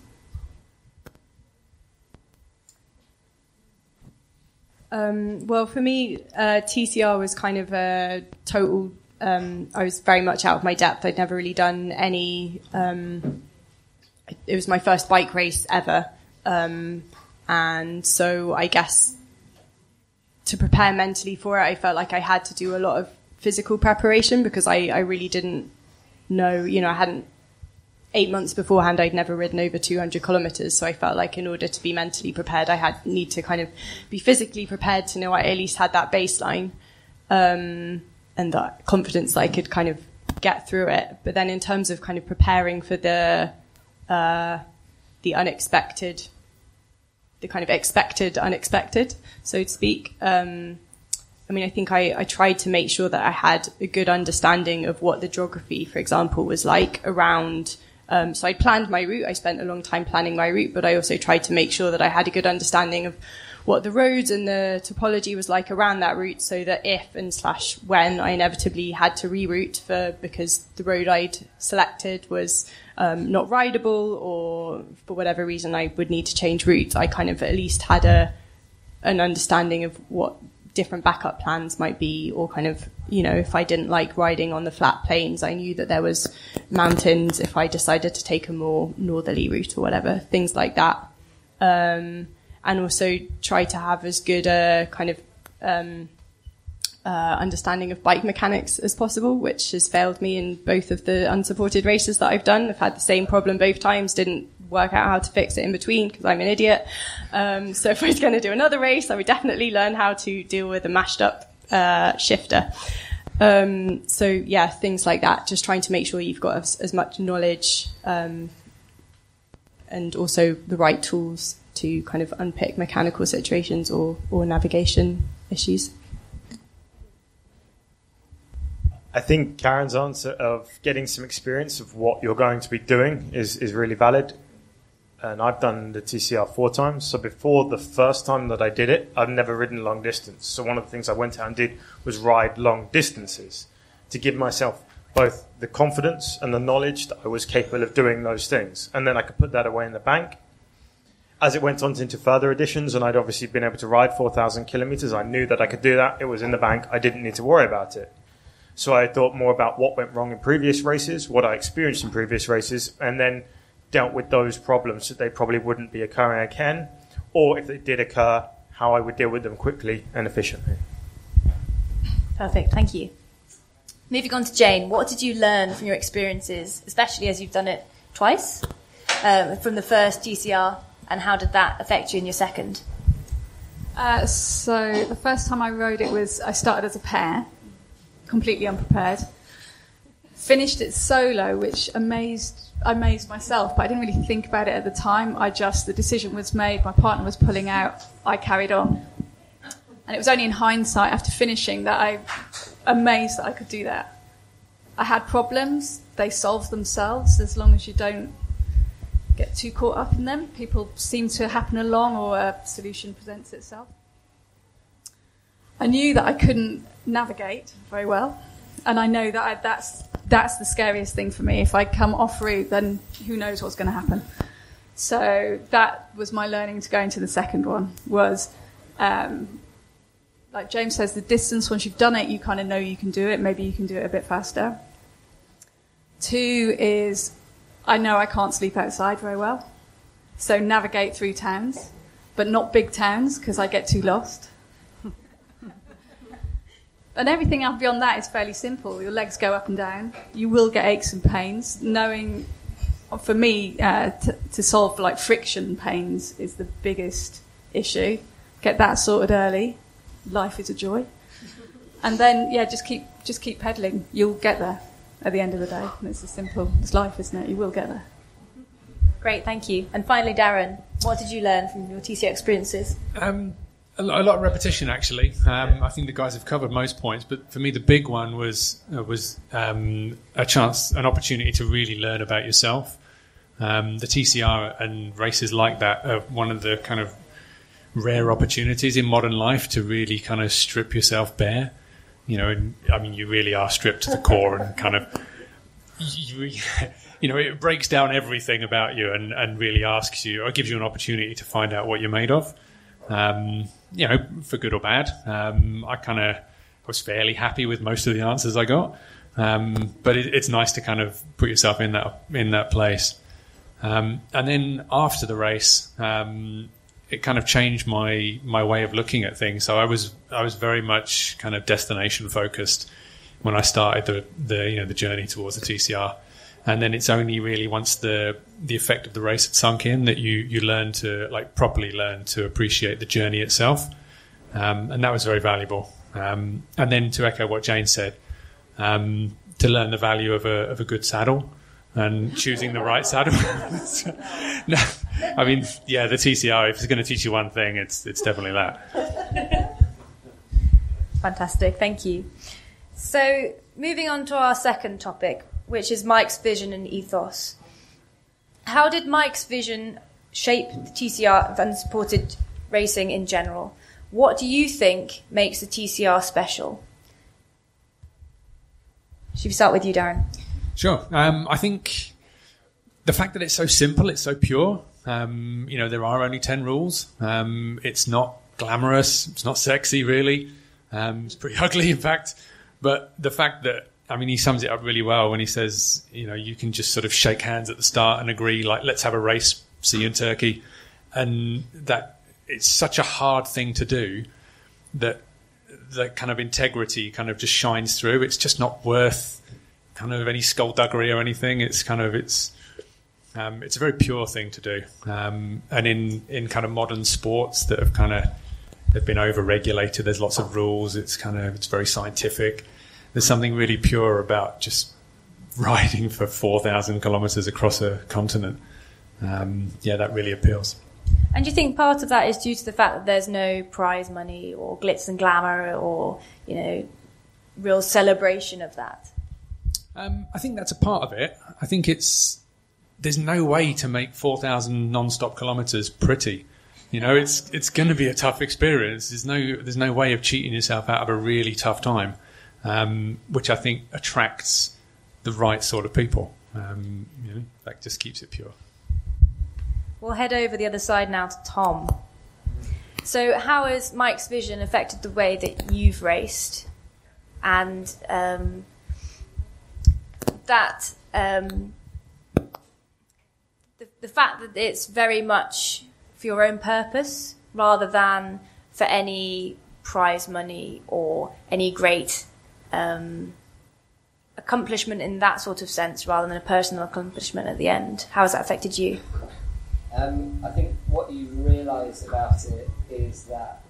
Um, well, for me, uh, T C R was kind of a total... Um, I was very much out of my depth. I'd never really done any... Um, it was my first bike race ever. Um, and so I guess to prepare mentally for it, I felt like I had to do a lot of physical preparation because I, I really didn't know, you know, I hadn't... Eight months beforehand, I'd never ridden over two hundred kilometers. So I felt like in order to be mentally prepared, I had need to kind of be physically prepared to know I at least had that baseline, um, and that confidence that I could kind of get through it. But then in terms of kind of preparing for the, uh, the unexpected, the kind of expected unexpected, so to speak, um, I mean, I think I, I tried to make sure that I had a good understanding of what the geography, for example, was like around. Um, so I planned my route. I spent a long time planning my route, but I also tried to make sure that I had a good understanding of what the roads and the topology was like around that route, so that if and slash when I inevitably had to reroute for because the road I'd selected was um, not rideable, or for whatever reason I would need to change route, I kind of at least had a an understanding of what different backup plans might be, or kind of, you know, if I didn't like riding on the flat plains, I knew that there was mountains if I decided to take a more northerly route or whatever, things like that. Um, and also try to have as good a kind of um, uh, understanding of bike mechanics as possible, which has failed me in both of the unsupported races that I've done. I've had the same problem both times, didn't work out how to fix it in between because I'm an idiot. Um, so if I was going to do another race, I would definitely learn how to deal with a mashed up uh, shifter. Um, so yeah, things like that. Just trying to make sure you've got as, as much knowledge um, and also the right tools to kind of unpick mechanical situations or, or navigation issues. I think Karen's answer of getting some experience of what you're going to be doing is, is really valid. And I've done the T C R four times. So before the first time that I did it, I've never ridden long distance. So one of the things I went out and did was ride long distances to give myself both the confidence and the knowledge that I was capable of doing those things. And then I could put that away in the bank. As it went on into further editions, and I'd obviously been able to ride four thousand kilometers, I knew that I could do that. It was in the bank. I didn't need to worry about it. So I thought more about what went wrong in previous races, what I experienced in previous races, and then dealt with those problems that they probably wouldn't be occurring again, or if they did occur, how I would deal with them quickly and efficiently. Perfect, thank you. Moving on to Jane, what did you learn from your experiences, especially as you've done it twice, um, from the first T C R, and how did that affect you in your second? Uh, so the first time I rode it was, I started as a pair, completely unprepared. Finished it solo, which amazed I amazed myself, but I didn't really think about it at the time. I just, the decision was made, my partner was pulling out, I carried on. And it was only in hindsight, after finishing, that I amazed that I could do that. I had problems, they solved themselves, as long as you don't get too caught up in them. People seem to happen along, or a solution presents itself. I knew that I couldn't navigate very well, and I know that I, that's that's the scariest thing for me. If I come off route, then who knows what's going to happen. So that was my learning to go into the second one, was, um, like James says, the distance, once you've done it, you kind of know you can do it. Maybe you can do it a bit faster. Two is, I know I can't sleep outside very well. So navigate through towns, but not big towns, because I get too lost. And everything else beyond that is fairly simple. Your legs go up and down. You will get aches and pains. Knowing, for me, uh, to, to solve like friction pains is the biggest issue. Get that sorted early. Life is a joy. And then, yeah, just keep just keep pedaling. You'll get there at the end of the day. And it's as simple as life, isn't it? You will get there. Great, thank you. And finally, Darren, what did you learn from your T C R experiences? Um, a, lot, a lot of repetition, actually. Um, I think the guys have covered most points, but for me, the big one was uh, was um, a chance, an opportunity to really learn about yourself. Um, the T C R and races like that are one of the kind of rare opportunities in modern life to really kind of strip yourself bare. You know, and, I mean, you really are stripped to the core and kind of, you, you know, it breaks down everything about you and, and really asks you, or gives you an opportunity to find out what you're made of. Um, you know, for good or bad. Um, I kind of was fairly happy with most of the answers I got. Um, but it, it's nice to kind of put yourself in that, in that place. Um, and then after the race, um, it kind of changed my, my way of looking at things. So I was I was very much kind of destination focused when I started the, the you know the journey towards the T C R, and then it's only really once the the effect of the race had sunk in that you you learn to like properly learn to appreciate the journey itself, um, and that was very valuable. Um, and then to echo what Jane said, um, to learn the value of a of a good saddle. And choosing the right saddle. No, I mean, yeah, the T C R, if it's going to teach you one thing, it's it's definitely that. Fantastic, thank you. So, moving on to our second topic, which is Mike's vision and ethos. How did Mike's vision shape the T C R and supported racing in general? What do you think makes the T C R special? Should we start with you, Darren? Sure. Um, I think the fact that it's so simple, it's so pure. Um, you know, there are only ten rules. Um, it's not glamorous. It's not sexy, really. Um, it's pretty ugly, in fact. But the fact that, I mean, he sums it up really well when he says, you know, you can just sort of shake hands at the start and agree, like, let's have a race, see you in Turkey. And that it's such a hard thing to do that the kind of integrity kind of just shines through. It's just not worth kind of any skullduggery or anything. It's kind of, it's um, it's a very pure thing to do. Um, and in, in kind of modern sports that have kind of, they've been over-regulated, there's lots of rules, it's kind of, it's very scientific. There's something really pure about just riding for four thousand kilometres across a continent. Um, yeah, that really appeals. And do you think part of that is due to the fact that there's no prize money or glitz and glamour or, you know, real celebration of that? Um, I think that's a part of it. I think it's there's no way to make four thousand non-stop kilometres pretty. You know, it's it's going to be a tough experience. There's no there's no way of cheating yourself out of a really tough time, um, which I think attracts the right sort of people. Um, you know, that just keeps it pure. We'll head over the other side now to Tom. So, how has Mike's vision affected the way that you've raced, and um, that um, the, the fact that it's very much for your own purpose rather than for any prize money or any great um, accomplishment in that sort of sense rather than a personal accomplishment at the end? How has that affected you? Um, I think what you realise about it is that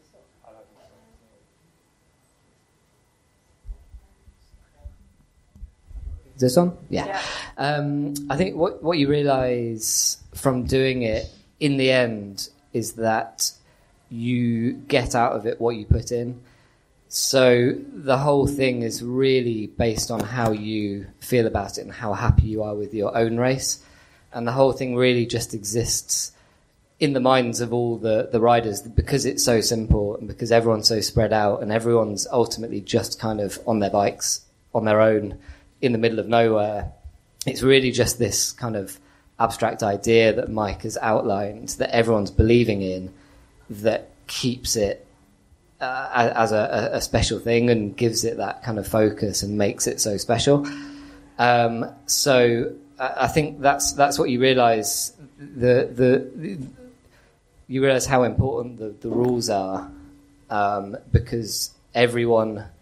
Is this on? Yeah. yeah. Um, I think what what you realise from doing it in the end is that you get out of it what you put in. So the whole thing is really based on how you feel about it and how happy you are with your own race. And the whole thing really just exists in the minds of all the, the riders because it's so simple and because everyone's so spread out and everyone's ultimately just kind of on their bikes, on their own, in the middle of nowhere. It's really just this kind of abstract idea that Mike has outlined that everyone's believing in that keeps it uh, as a, a special thing and gives it that kind of focus and makes it so special. Um, so I think that's that's what you realise. The, the the you realise how important the, the rules are um, because everyone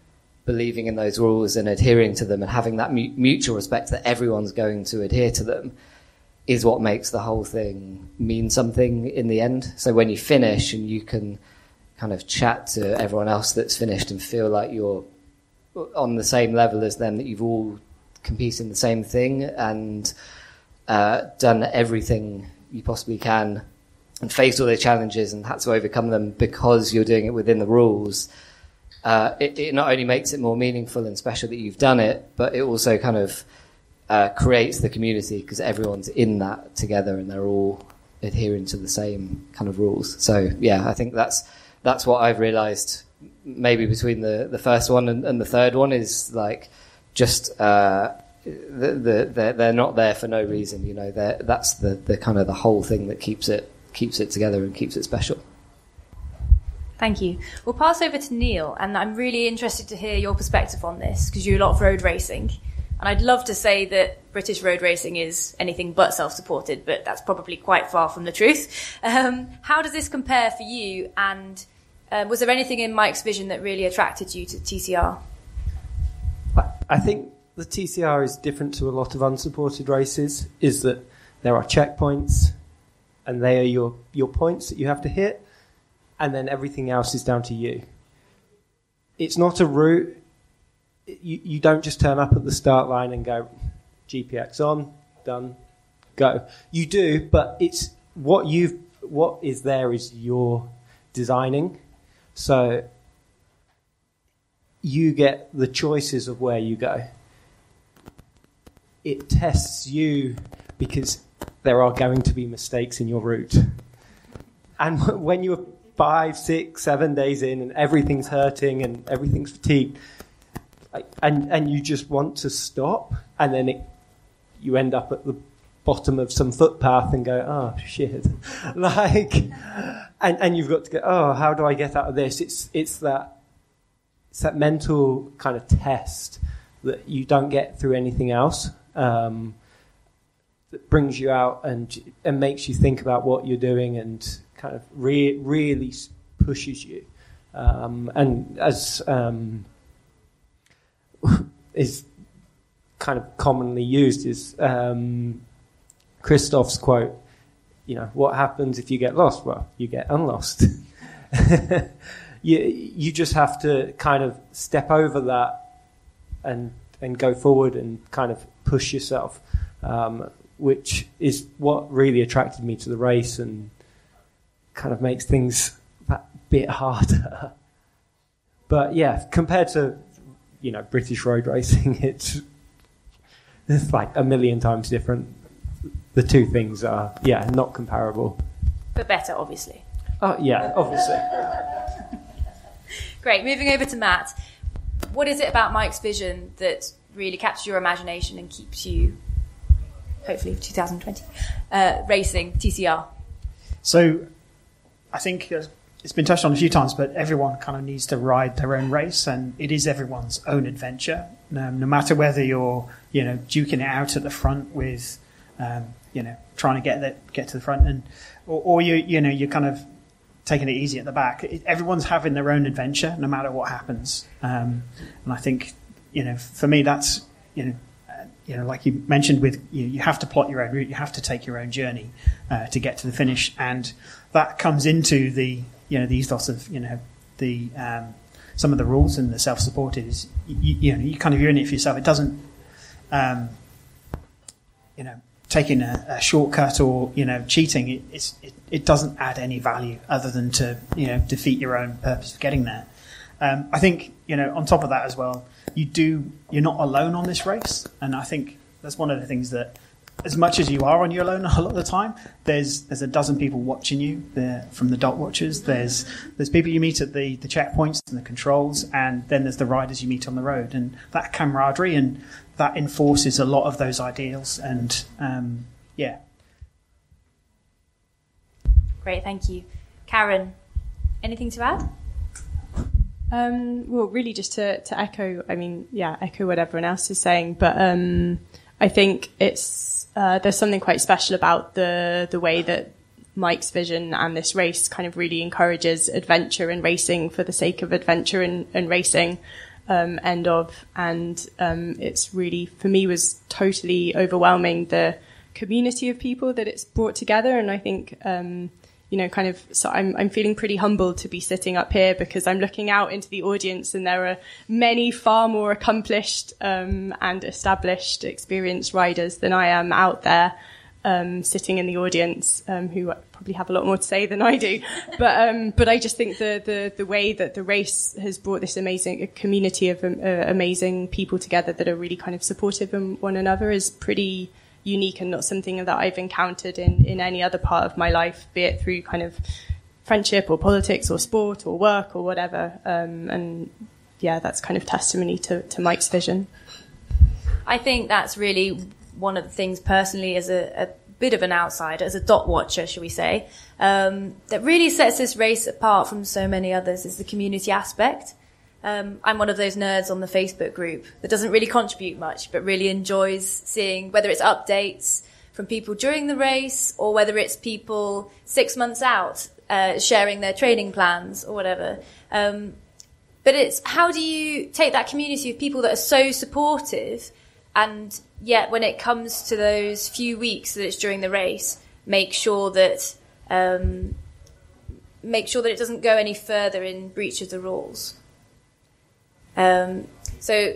believing in those rules and adhering to them and having that mu- mutual respect that everyone's going to adhere to them is what makes the whole thing mean something in the end. So when you finish and you can kind of chat to everyone else that's finished and feel like you're on the same level as them, that you've all competed in the same thing and uh, done everything you possibly can and faced all those challenges and had to overcome them because you're doing it within the rules, uh, it, it not only makes it more meaningful and special that you've done it, but it also kind of uh, creates the community because everyone's in that together and they're all adhering to the same kind of rules. So, yeah, I think that's that's what I've realised maybe between the, the first one and, and the third one is like just uh, the, the, they're, they're not there for no reason. You know, that's the, the kind of the whole thing that keeps it keeps it together and keeps it special. Thank you. We'll pass over to Neil, and I'm really interested to hear your perspective on this because you do a lot of road racing. And I'd love to say that British road racing is anything but self-supported, but that's probably quite far from the truth. Um, how does this compare for you? And uh, was there anything in Mike's vision that really attracted you to T C R? I think the T C R is different to a lot of unsupported races, is that there are checkpoints, and they are your, your points that you have to hit, and then everything else is down to you. It's not a route. You, you don't just turn up at the start line and go, G P X on, done, go. You do, but it's what you've what is there is your designing. So you get the choices of where you go. It tests you because there are going to be mistakes in your route. And when you're five, six, seven days in and everything's hurting and everything's fatigued, and and you just want to stop, and then it, you end up at the bottom of some footpath and go, oh, shit. like, and, and you've got to go, oh, how do I get out of this? It's it's that it's that mental kind of test that you don't get through anything else. Um, that brings you out and and makes you think about what you're doing and kind of re- really pushes you. Um, and as um, is kind of commonly used is um, Christoph's quote, you know, what happens if you get lost? Well, you get unlost. you you just have to kind of step over that and and go forward and kind of push yourself. Um, which is what really attracted me to the race and kind of makes things that bit harder. But yeah, compared to, you know, British road racing, it's, it's like a million times different. The two things are, yeah, not comparable. But better, obviously. Oh, yeah, obviously. Great. Moving over to Matt. What is it about Mike's vision that really captures your imagination and keeps you, hopefully for two thousand twenty, uh, racing T C R? So I think it's been touched on a few times, but everyone kind of needs to ride their own race, and it is everyone's own adventure. Um, no matter whether you're, you know, duking it out at the front with, um, you know, trying to get the, get to the front, and or, or you, you know, you're kind of taking it easy at the back. It, everyone's having their own adventure, no matter what happens. Um, and I think, you know, for me, that's, you know. You know, like you mentioned, with you, you have to plot your own route, you have to take your own journey uh, to get to the finish, and that comes into the, you know, the ethos of, you know, the um, some of the rules and the self-supported is, you, you know, you kind of you're in it for yourself. It doesn't, um, you know, taking a, a shortcut or, you know, cheating. It, it's it, it doesn't add any value other than to, you know, defeat your own purpose of getting there. Um, I think, you know, on top of that as well, you do, you're not alone on this race. And I think that's one of the things that, as much as you are on your own a lot of the time, there's there's a dozen people watching you there from the dot watchers. There's there's people you meet at the, the checkpoints and the controls, and then there's the riders you meet on the road. And that camaraderie and that enforces a lot of those ideals. And um, yeah. Great, thank you. Karen, anything to add? Um, well, really just to, to echo, I mean, yeah, echo what everyone else is saying, but um, I think it's uh, there's something quite special about the the way that Mike's vision and this race kind of really encourages adventure and racing for the sake of adventure and, and racing. um, end of, and um, it's really, for me, was totally overwhelming, the community of people that it's brought together. And I think, um, you know, kind of, so I'm, I'm feeling pretty humbled to be sitting up here, because I'm looking out into the audience and there are many far more accomplished um, and established, experienced riders than I am out there, um, sitting in the audience, um, who probably have a lot more to say than I do. But um, but I just think the, the, the way that the race has brought this amazing community of um, uh, amazing people together that are really kind of supportive of one another is pretty unique, and not something that I've encountered in, in any other part of my life, be it through kind of friendship or politics or sport or work or whatever. Um, and yeah, that's kind of testimony to, to Mike's vision. I think that's really one of the things personally, as a, a bit of an outsider, as a dot watcher, shall we say, um, that really sets this race apart from so many others is the community aspect. Um, I'm one of those nerds on the Facebook group that doesn't really contribute much, but really enjoys seeing whether it's updates from people during the race or whether it's people six months out uh, sharing their training plans or whatever. Um, but it's how do you take that community of people that are so supportive, and yet when it comes to those few weeks that it's during the race, make sure that um, make sure that it doesn't go any further in breach of the rules. Um, so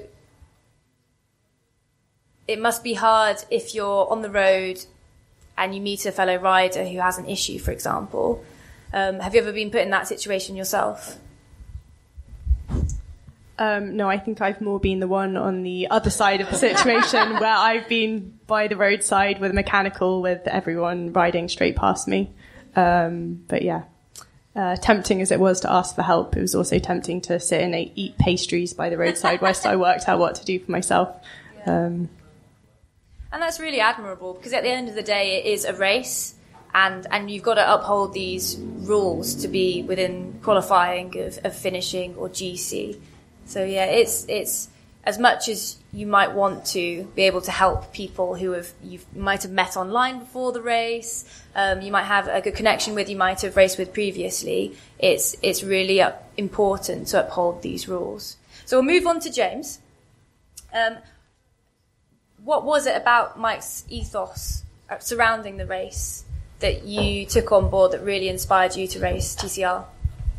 it must be hard if you're on the road and you meet a fellow rider who has an issue, for example. Um, have you ever been put in that situation yourself? Um, no, I think I've more been the one on the other side of the situation where I've been by the roadside with a mechanical with everyone riding straight past me. Um, but yeah. Uh, tempting as it was to ask for help, it was also tempting to sit and eat pastries by the roadside whilst I worked out what to do for myself. Yeah. Um, and that's really admirable, because at the end of the day, it is a race, and, and you've got to uphold these rules to be within qualifying of, of finishing or G C. So yeah, it's it's as much as you might want to be able to help people who have you might have met online before the race, um, you might have a good connection with, you might have raced with previously. It's it's really up, important to uphold these rules. So we'll move on to James. Um, what was it about Mike's ethos surrounding the race that you took on board that really inspired you to race T C R?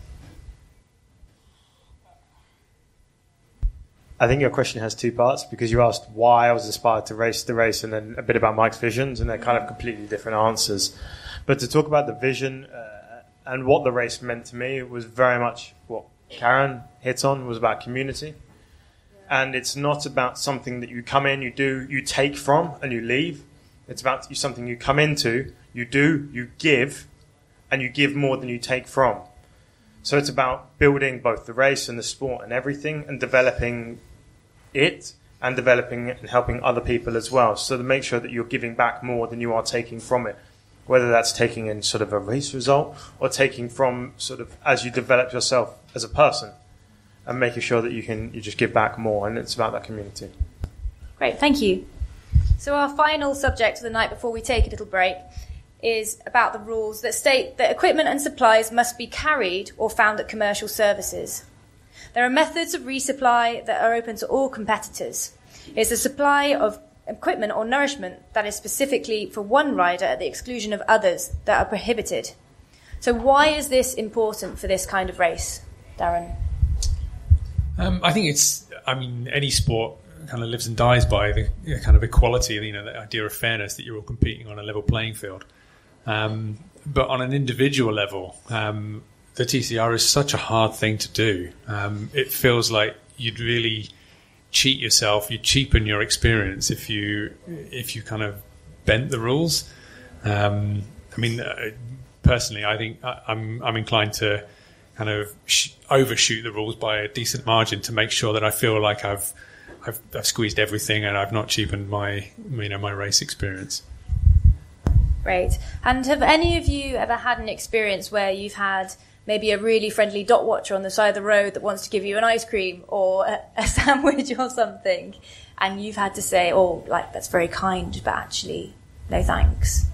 I think your question has two parts, because you asked why I was inspired to race the race and then a bit about Mike's visions, and they're kind of completely different answers. But to talk about the vision uh, and what the race meant to me, it was very much what Karen hit on, was about community. And it's not about something that you come in, you do, you take from and you leave. It's about something you come into, you do, you give, and you give more than you take from. So it's about building both the race and the sport and everything, and developing it and developing it and helping other people as well. So to make sure that you're giving back more than you are taking from it, whether that's taking in sort of a race result or taking from sort of as you develop yourself as a person, and making sure that you can you just give back more. And it's about that community. Great, thank you. So our final subject of the night before we take a little break is about the rules that state that equipment and supplies must be carried or found at commercial services. There are methods of resupply that are open to all competitors. It's the supply of equipment or nourishment that is specifically for one rider at the exclusion of others that are prohibited. So why is this important for this kind of race, Darren? Um, I think it's, I mean, any sport kind of lives and dies by the you know, kind of equality, you know, the idea of fairness, that you're all competing on a level playing field. Um, but on an individual level, um, the T C R is such a hard thing to do. Um, it feels like you'd really cheat yourself, you cheapen your experience if you if you kind of bent the rules. Um, I mean, uh, personally, I think I, I'm I'm inclined to kind of sh- overshoot the rules by a decent margin to make sure that I feel like I've I've, I've squeezed everything and I've not cheapened my you know my race experience. Great. And have any of you ever had an experience where you've had maybe a really friendly dot watcher on the side of the road that wants to give you an ice cream or a, a sandwich or something, and you've had to say, oh, like, that's very kind, but actually, no thanks?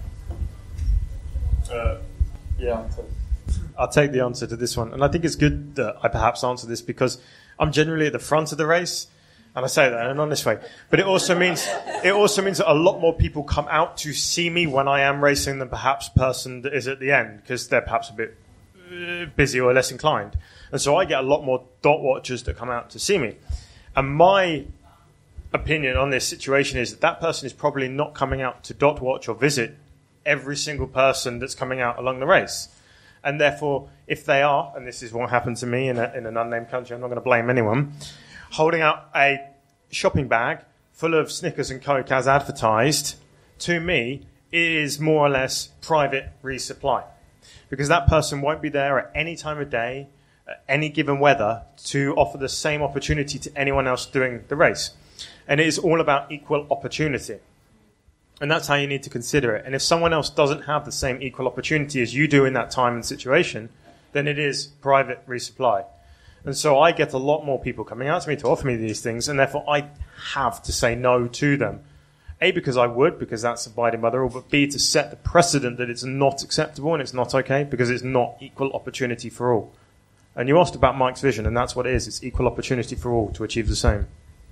Uh, yeah, I'll take the answer to this one. And I think it's good that I perhaps answer this, because I'm generally at the front of the race. And I say that in an honest way. But it also means it also means that a lot more people come out to see me when I am racing than perhaps a person that is at the end, because they're perhaps a bit uh, busy or less inclined. And so I get a lot more dot watchers that come out to see me. And my opinion on this situation is that that person is probably not coming out to dot watch or visit every single person that's coming out along the race. And therefore, if they are, and this is what happened to me in, a, in an unnamed country, I'm not going to blame anyone, holding out a shopping bag full of Snickers and Coke as advertised, to me, is more or less private resupply. Because that person won't be there at any time of day, at any given weather, to offer the same opportunity to anyone else doing the race. And it is all about equal opportunity. And that's how you need to consider it. And if someone else doesn't have the same equal opportunity as you do in that time and situation, then it is private resupply. And so I get a lot more people coming out to me to offer me these things, and therefore I have to say no to them. A, because I would, because that's abiding by the rule, but B, to set the precedent that it's not acceptable and it's not okay, because it's not equal opportunity for all. And you asked about Mike's vision, and that's what it is. It's equal opportunity for all to achieve the same.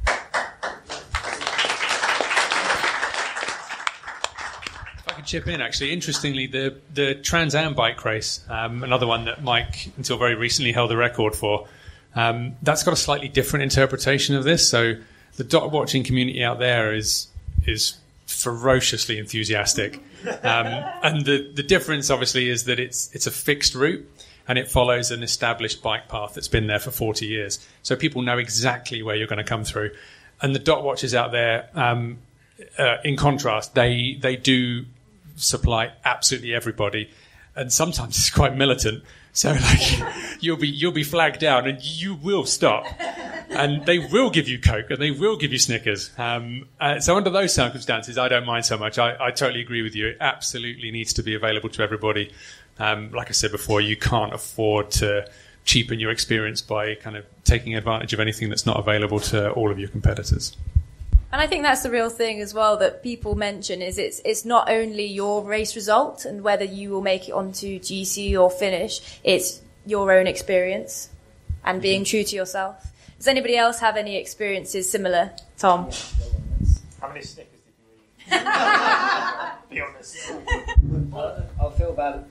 Chip in, actually. Interestingly, the the Trans Am bike race, um, another one that Mike, until very recently, held the record for, um, that's got a slightly different interpretation of this. So the dot watching community out there is is ferociously enthusiastic. Um, and the, the difference, obviously, is that it's it's a fixed route and it follows an established bike path that's been there for forty years. So people know exactly where you're going to come through. And the dot watchers out there, um, uh, in contrast, they they do supply absolutely everybody, and sometimes it's quite militant. So like you'll be you'll be flagged down and you will stop, and they will give you Coke and they will give you Snickers. Um, uh, so under those circumstances, I don't mind so much. I, I totally agree with you. It absolutely needs to be available to everybody. Um, like I said before, you can't afford to cheapen your experience by kind of taking advantage of anything that's not available to all of your competitors. And I think that's the real thing as well that people mention is it's it's not only your race result and whether you will make it onto G C or finish, it's your own experience and being true to yourself. Does anybody else have any experiences similar? Tom? How many Snickers did you eat? Be honest. I'll feel bad.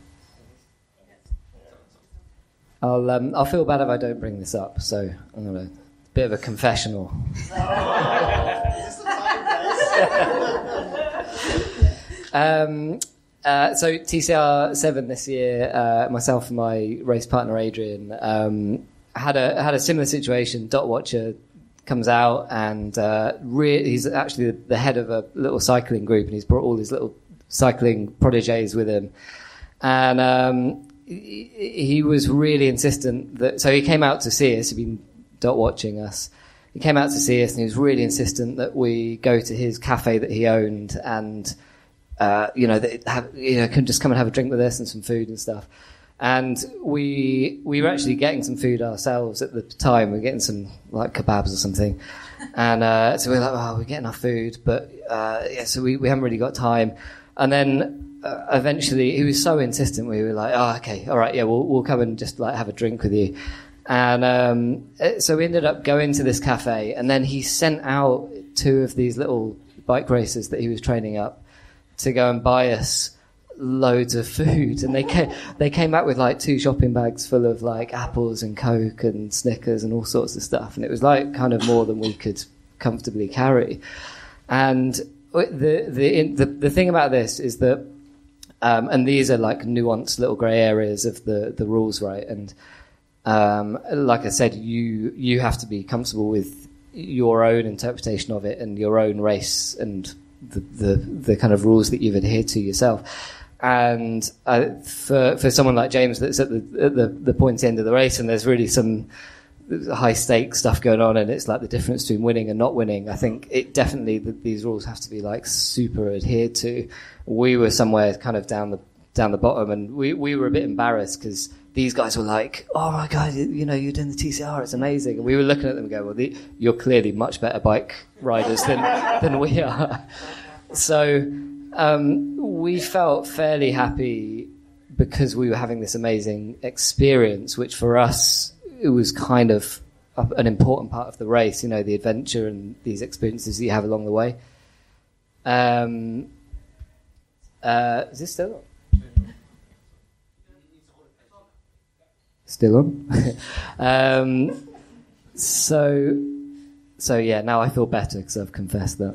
I'll um, I'll feel bad if I don't bring this up, so I'm going to... Bit of a confessional. um, uh, so T C R seven this year, uh, myself and my race partner Adrian um, had a had a similar situation. Dot watcher comes out and uh, re- he's actually the head of a little cycling group, and he's brought all these little cycling prodigies with him, and um, he, he was really insistent that. So he came out to see us. He'd been dot watching us. He came out to see us and he was really insistent that we go to his cafe that he owned and uh, you know that have, you know can just come and have a drink with us and some food and stuff. And we we were actually getting some food ourselves at the time. We were getting some like kebabs or something, and uh, so we were like, oh, we're getting our food, but uh, yeah, so we, we haven't really got time. And then uh, eventually he was so insistent. We were like, oh, okay, all right, yeah, we'll we'll come and just like have a drink with you. And um, so we ended up going to this cafe, and then he sent out two of these little bike racers that he was training up to go and buy us loads of food. And they came, they came back with like two shopping bags full of like apples and Coke and Snickers and all sorts of stuff. And it was like kind of more than we could comfortably carry. And the the the, the thing about this is that, um, and these are like nuanced little grey areas of the the rules, right? And Um, like I said, you you have to be comfortable with your own interpretation of it and your own race and the the, the kind of rules that you've adhered to yourself. And uh, for for someone like James that's at the at the, the point end of the race and there's really some high stakes stuff going on and it's like the difference between winning and not winning, I think it definitely the, these rules have to be like super adhered to. We were somewhere kind of down the down the bottom, and we we were a bit embarrassed because these guys were like, oh my God, you know, you're doing the T C R, it's amazing. And we were looking at them and going, well, the, you're clearly much better bike riders than, than we are. So um, we felt fairly happy because we were having this amazing experience, which for us, it was kind of, an important part of the race, you know, the adventure and these experiences that you have along the way. Um, uh, is this still on? Still on? um, so, so yeah, now I feel better because I've confessed that.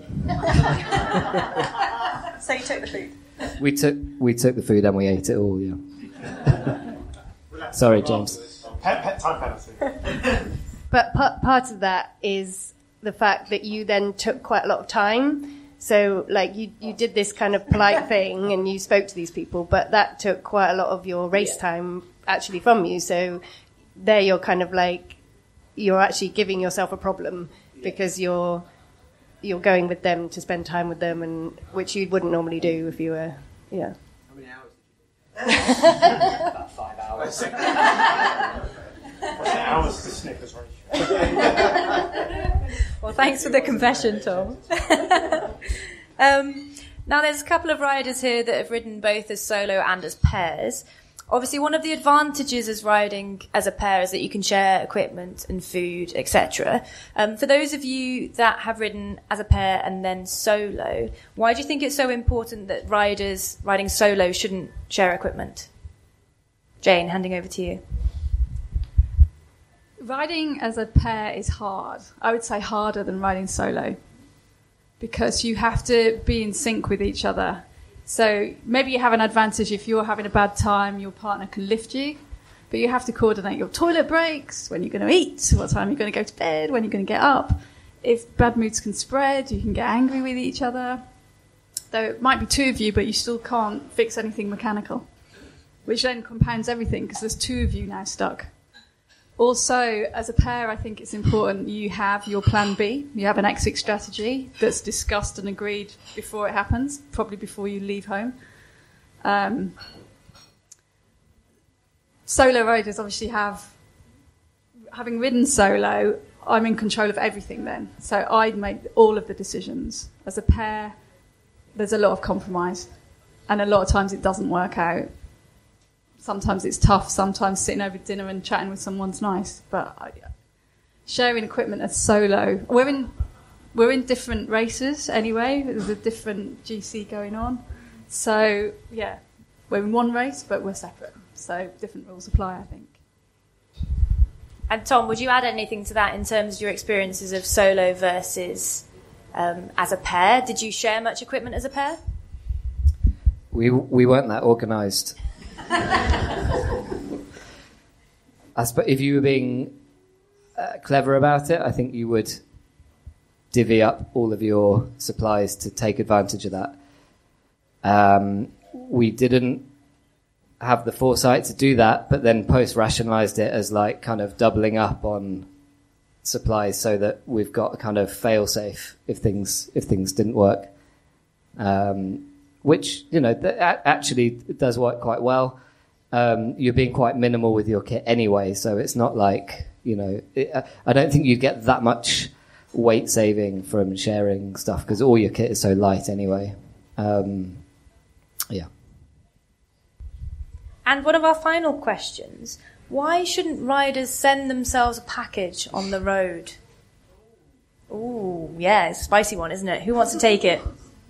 So you took the food? We took we took the food and we ate it all, yeah. Sorry, James. Pet, pet time penalty. But part, part of that is the fact that you then took quite a lot of time. So, like, you, you did this kind of polite thing and you spoke to these people, but that took quite a lot of your race time actually from you. So there you're kind of like, you're actually giving yourself a problem because you're you're going with them to spend time with them, and which you wouldn't normally do if you were, yeah. How many hours did you do? About five hours. What's the hours to Snickers ratio? Well, thanks for the confession, Tom. um, now, there's a couple of riders here that have ridden both as solo and as pairs. Obviously, one of the advantages as riding as a pair is that you can share equipment and food, et cetera. Um, for those of you that have ridden as a pair and then solo, why do you think it's so important that riders riding solo shouldn't share equipment? Jane, handing over to you. Riding as a pair is hard. I would say harder than riding solo because you have to be in sync with each other. So maybe you have an advantage if you're having a bad time, your partner can lift you, but you have to coordinate your toilet breaks, when you're going to eat, what time you're going to go to bed, when you're going to get up. If bad moods can spread, you can get angry with each other. Though it might be two of you, but you still can't fix anything mechanical, which then compounds everything because there's two of you now stuck. Also, as a pair, I think it's important you have your plan B. You have an exit strategy that's discussed and agreed before it happens, probably before you leave home. Um, solo riders obviously have, having ridden solo, I'm in control of everything then. So I make all of the decisions. As a pair, there's a lot of compromise, and a lot of times it doesn't work out. Sometimes it's tough. Sometimes sitting over dinner and chatting with someone's nice. But I, sharing equipment as solo, we're in we're in different races anyway. There's a different G C going on. So yeah, we're in one race, but we're separate. So different rules apply, I think. And Tom, would you add anything to that in terms of your experiences of solo versus um, as a pair? Did you share much equipment as a pair? We we weren't that organised. I suppose if you were being uh, clever about it, I think you would divvy up all of your supplies to take advantage of that. Um, we didn't have the foresight to do that, but then post-rationalised it as like kind of doubling up on supplies so that we've got a kind of fail-safe if things if things didn't work. Um, which, you know, th- actually does work quite well. Um, you're being quite minimal with your kit anyway, so it's not like, you know, it, I don't think you get that much weight saving from sharing stuff because all your kit is so light anyway. Um, yeah. And one of our final questions, why shouldn't riders send themselves a package on the road? Ooh, yeah, it's a spicy one, isn't it? Who wants to take it?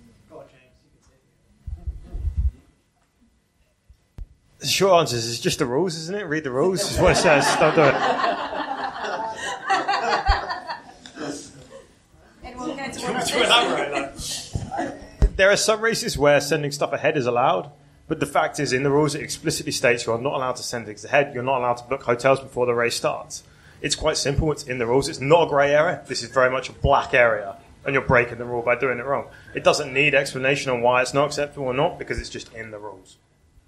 The short answer is it's just the rules, isn't it? Read the rules. Is what it says. Don't do it. Anyone going to Do you want to elaborate? There are some races where sending stuff ahead is allowed, but the fact is, in the rules, it explicitly states you are not allowed to send things ahead. You're not allowed to book hotels before the race starts. It's quite simple. It's in the rules. It's not a grey area. This is very much a black area, and you're breaking the rule by doing it wrong. It doesn't need explanation on why it's not acceptable or not, because it's just in the rules.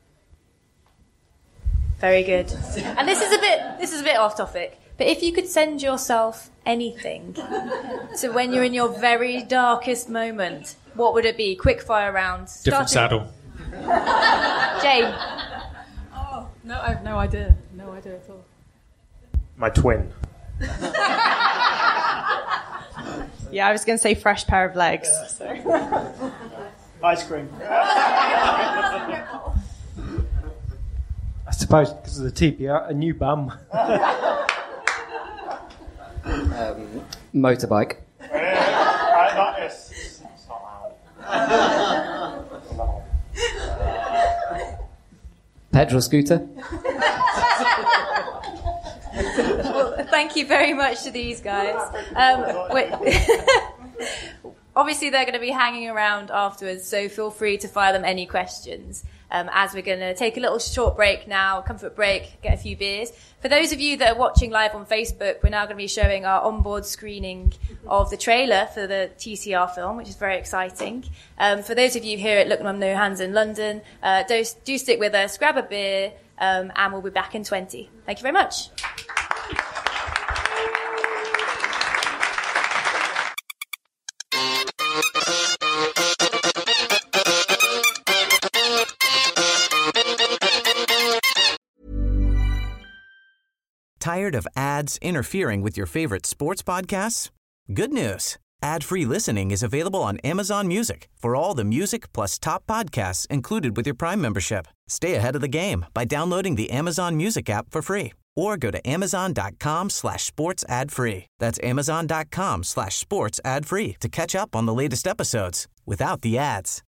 Very good. And this is a bit this is a bit off topic, but if you could send yourself anything, so when you're in your very darkest moment, what would it be? Quick fire round. Different Starting... saddle. Jane. Oh, no, I have no idea. No idea at all. My twin. Yeah, I was going to say fresh pair of legs. Yeah. So. Ice cream. I suppose because of the T P R, a new bum. Motorbike. Uh, not, it's, it's not loud. Petrol scooter. Well, thank you very much to these guys. Um, wait. Obviously, they're going to be hanging around afterwards, so feel free to fire them any questions. Um, as we're going to take a little short break now, comfort break, get a few beers. For those of you that are watching live on Facebook, we're now going to be showing our onboard screening of the trailer for the T C R film, which is very exciting. Um, for those of you here at Look Mum No Hands in London, uh, do, do stick with us, grab a beer, um, and we'll be back in twenty. Thank you very much. Tired of ads interfering with your favorite sports podcasts? Good news. Ad-free listening is available on Amazon Music for all the music plus top podcasts included with your Prime membership. Stay ahead of the game by downloading the Amazon Music app for free or go to amazon.com slash sports ad free. That's amazon.com slash sports ad free to catch up on the latest episodes without the ads.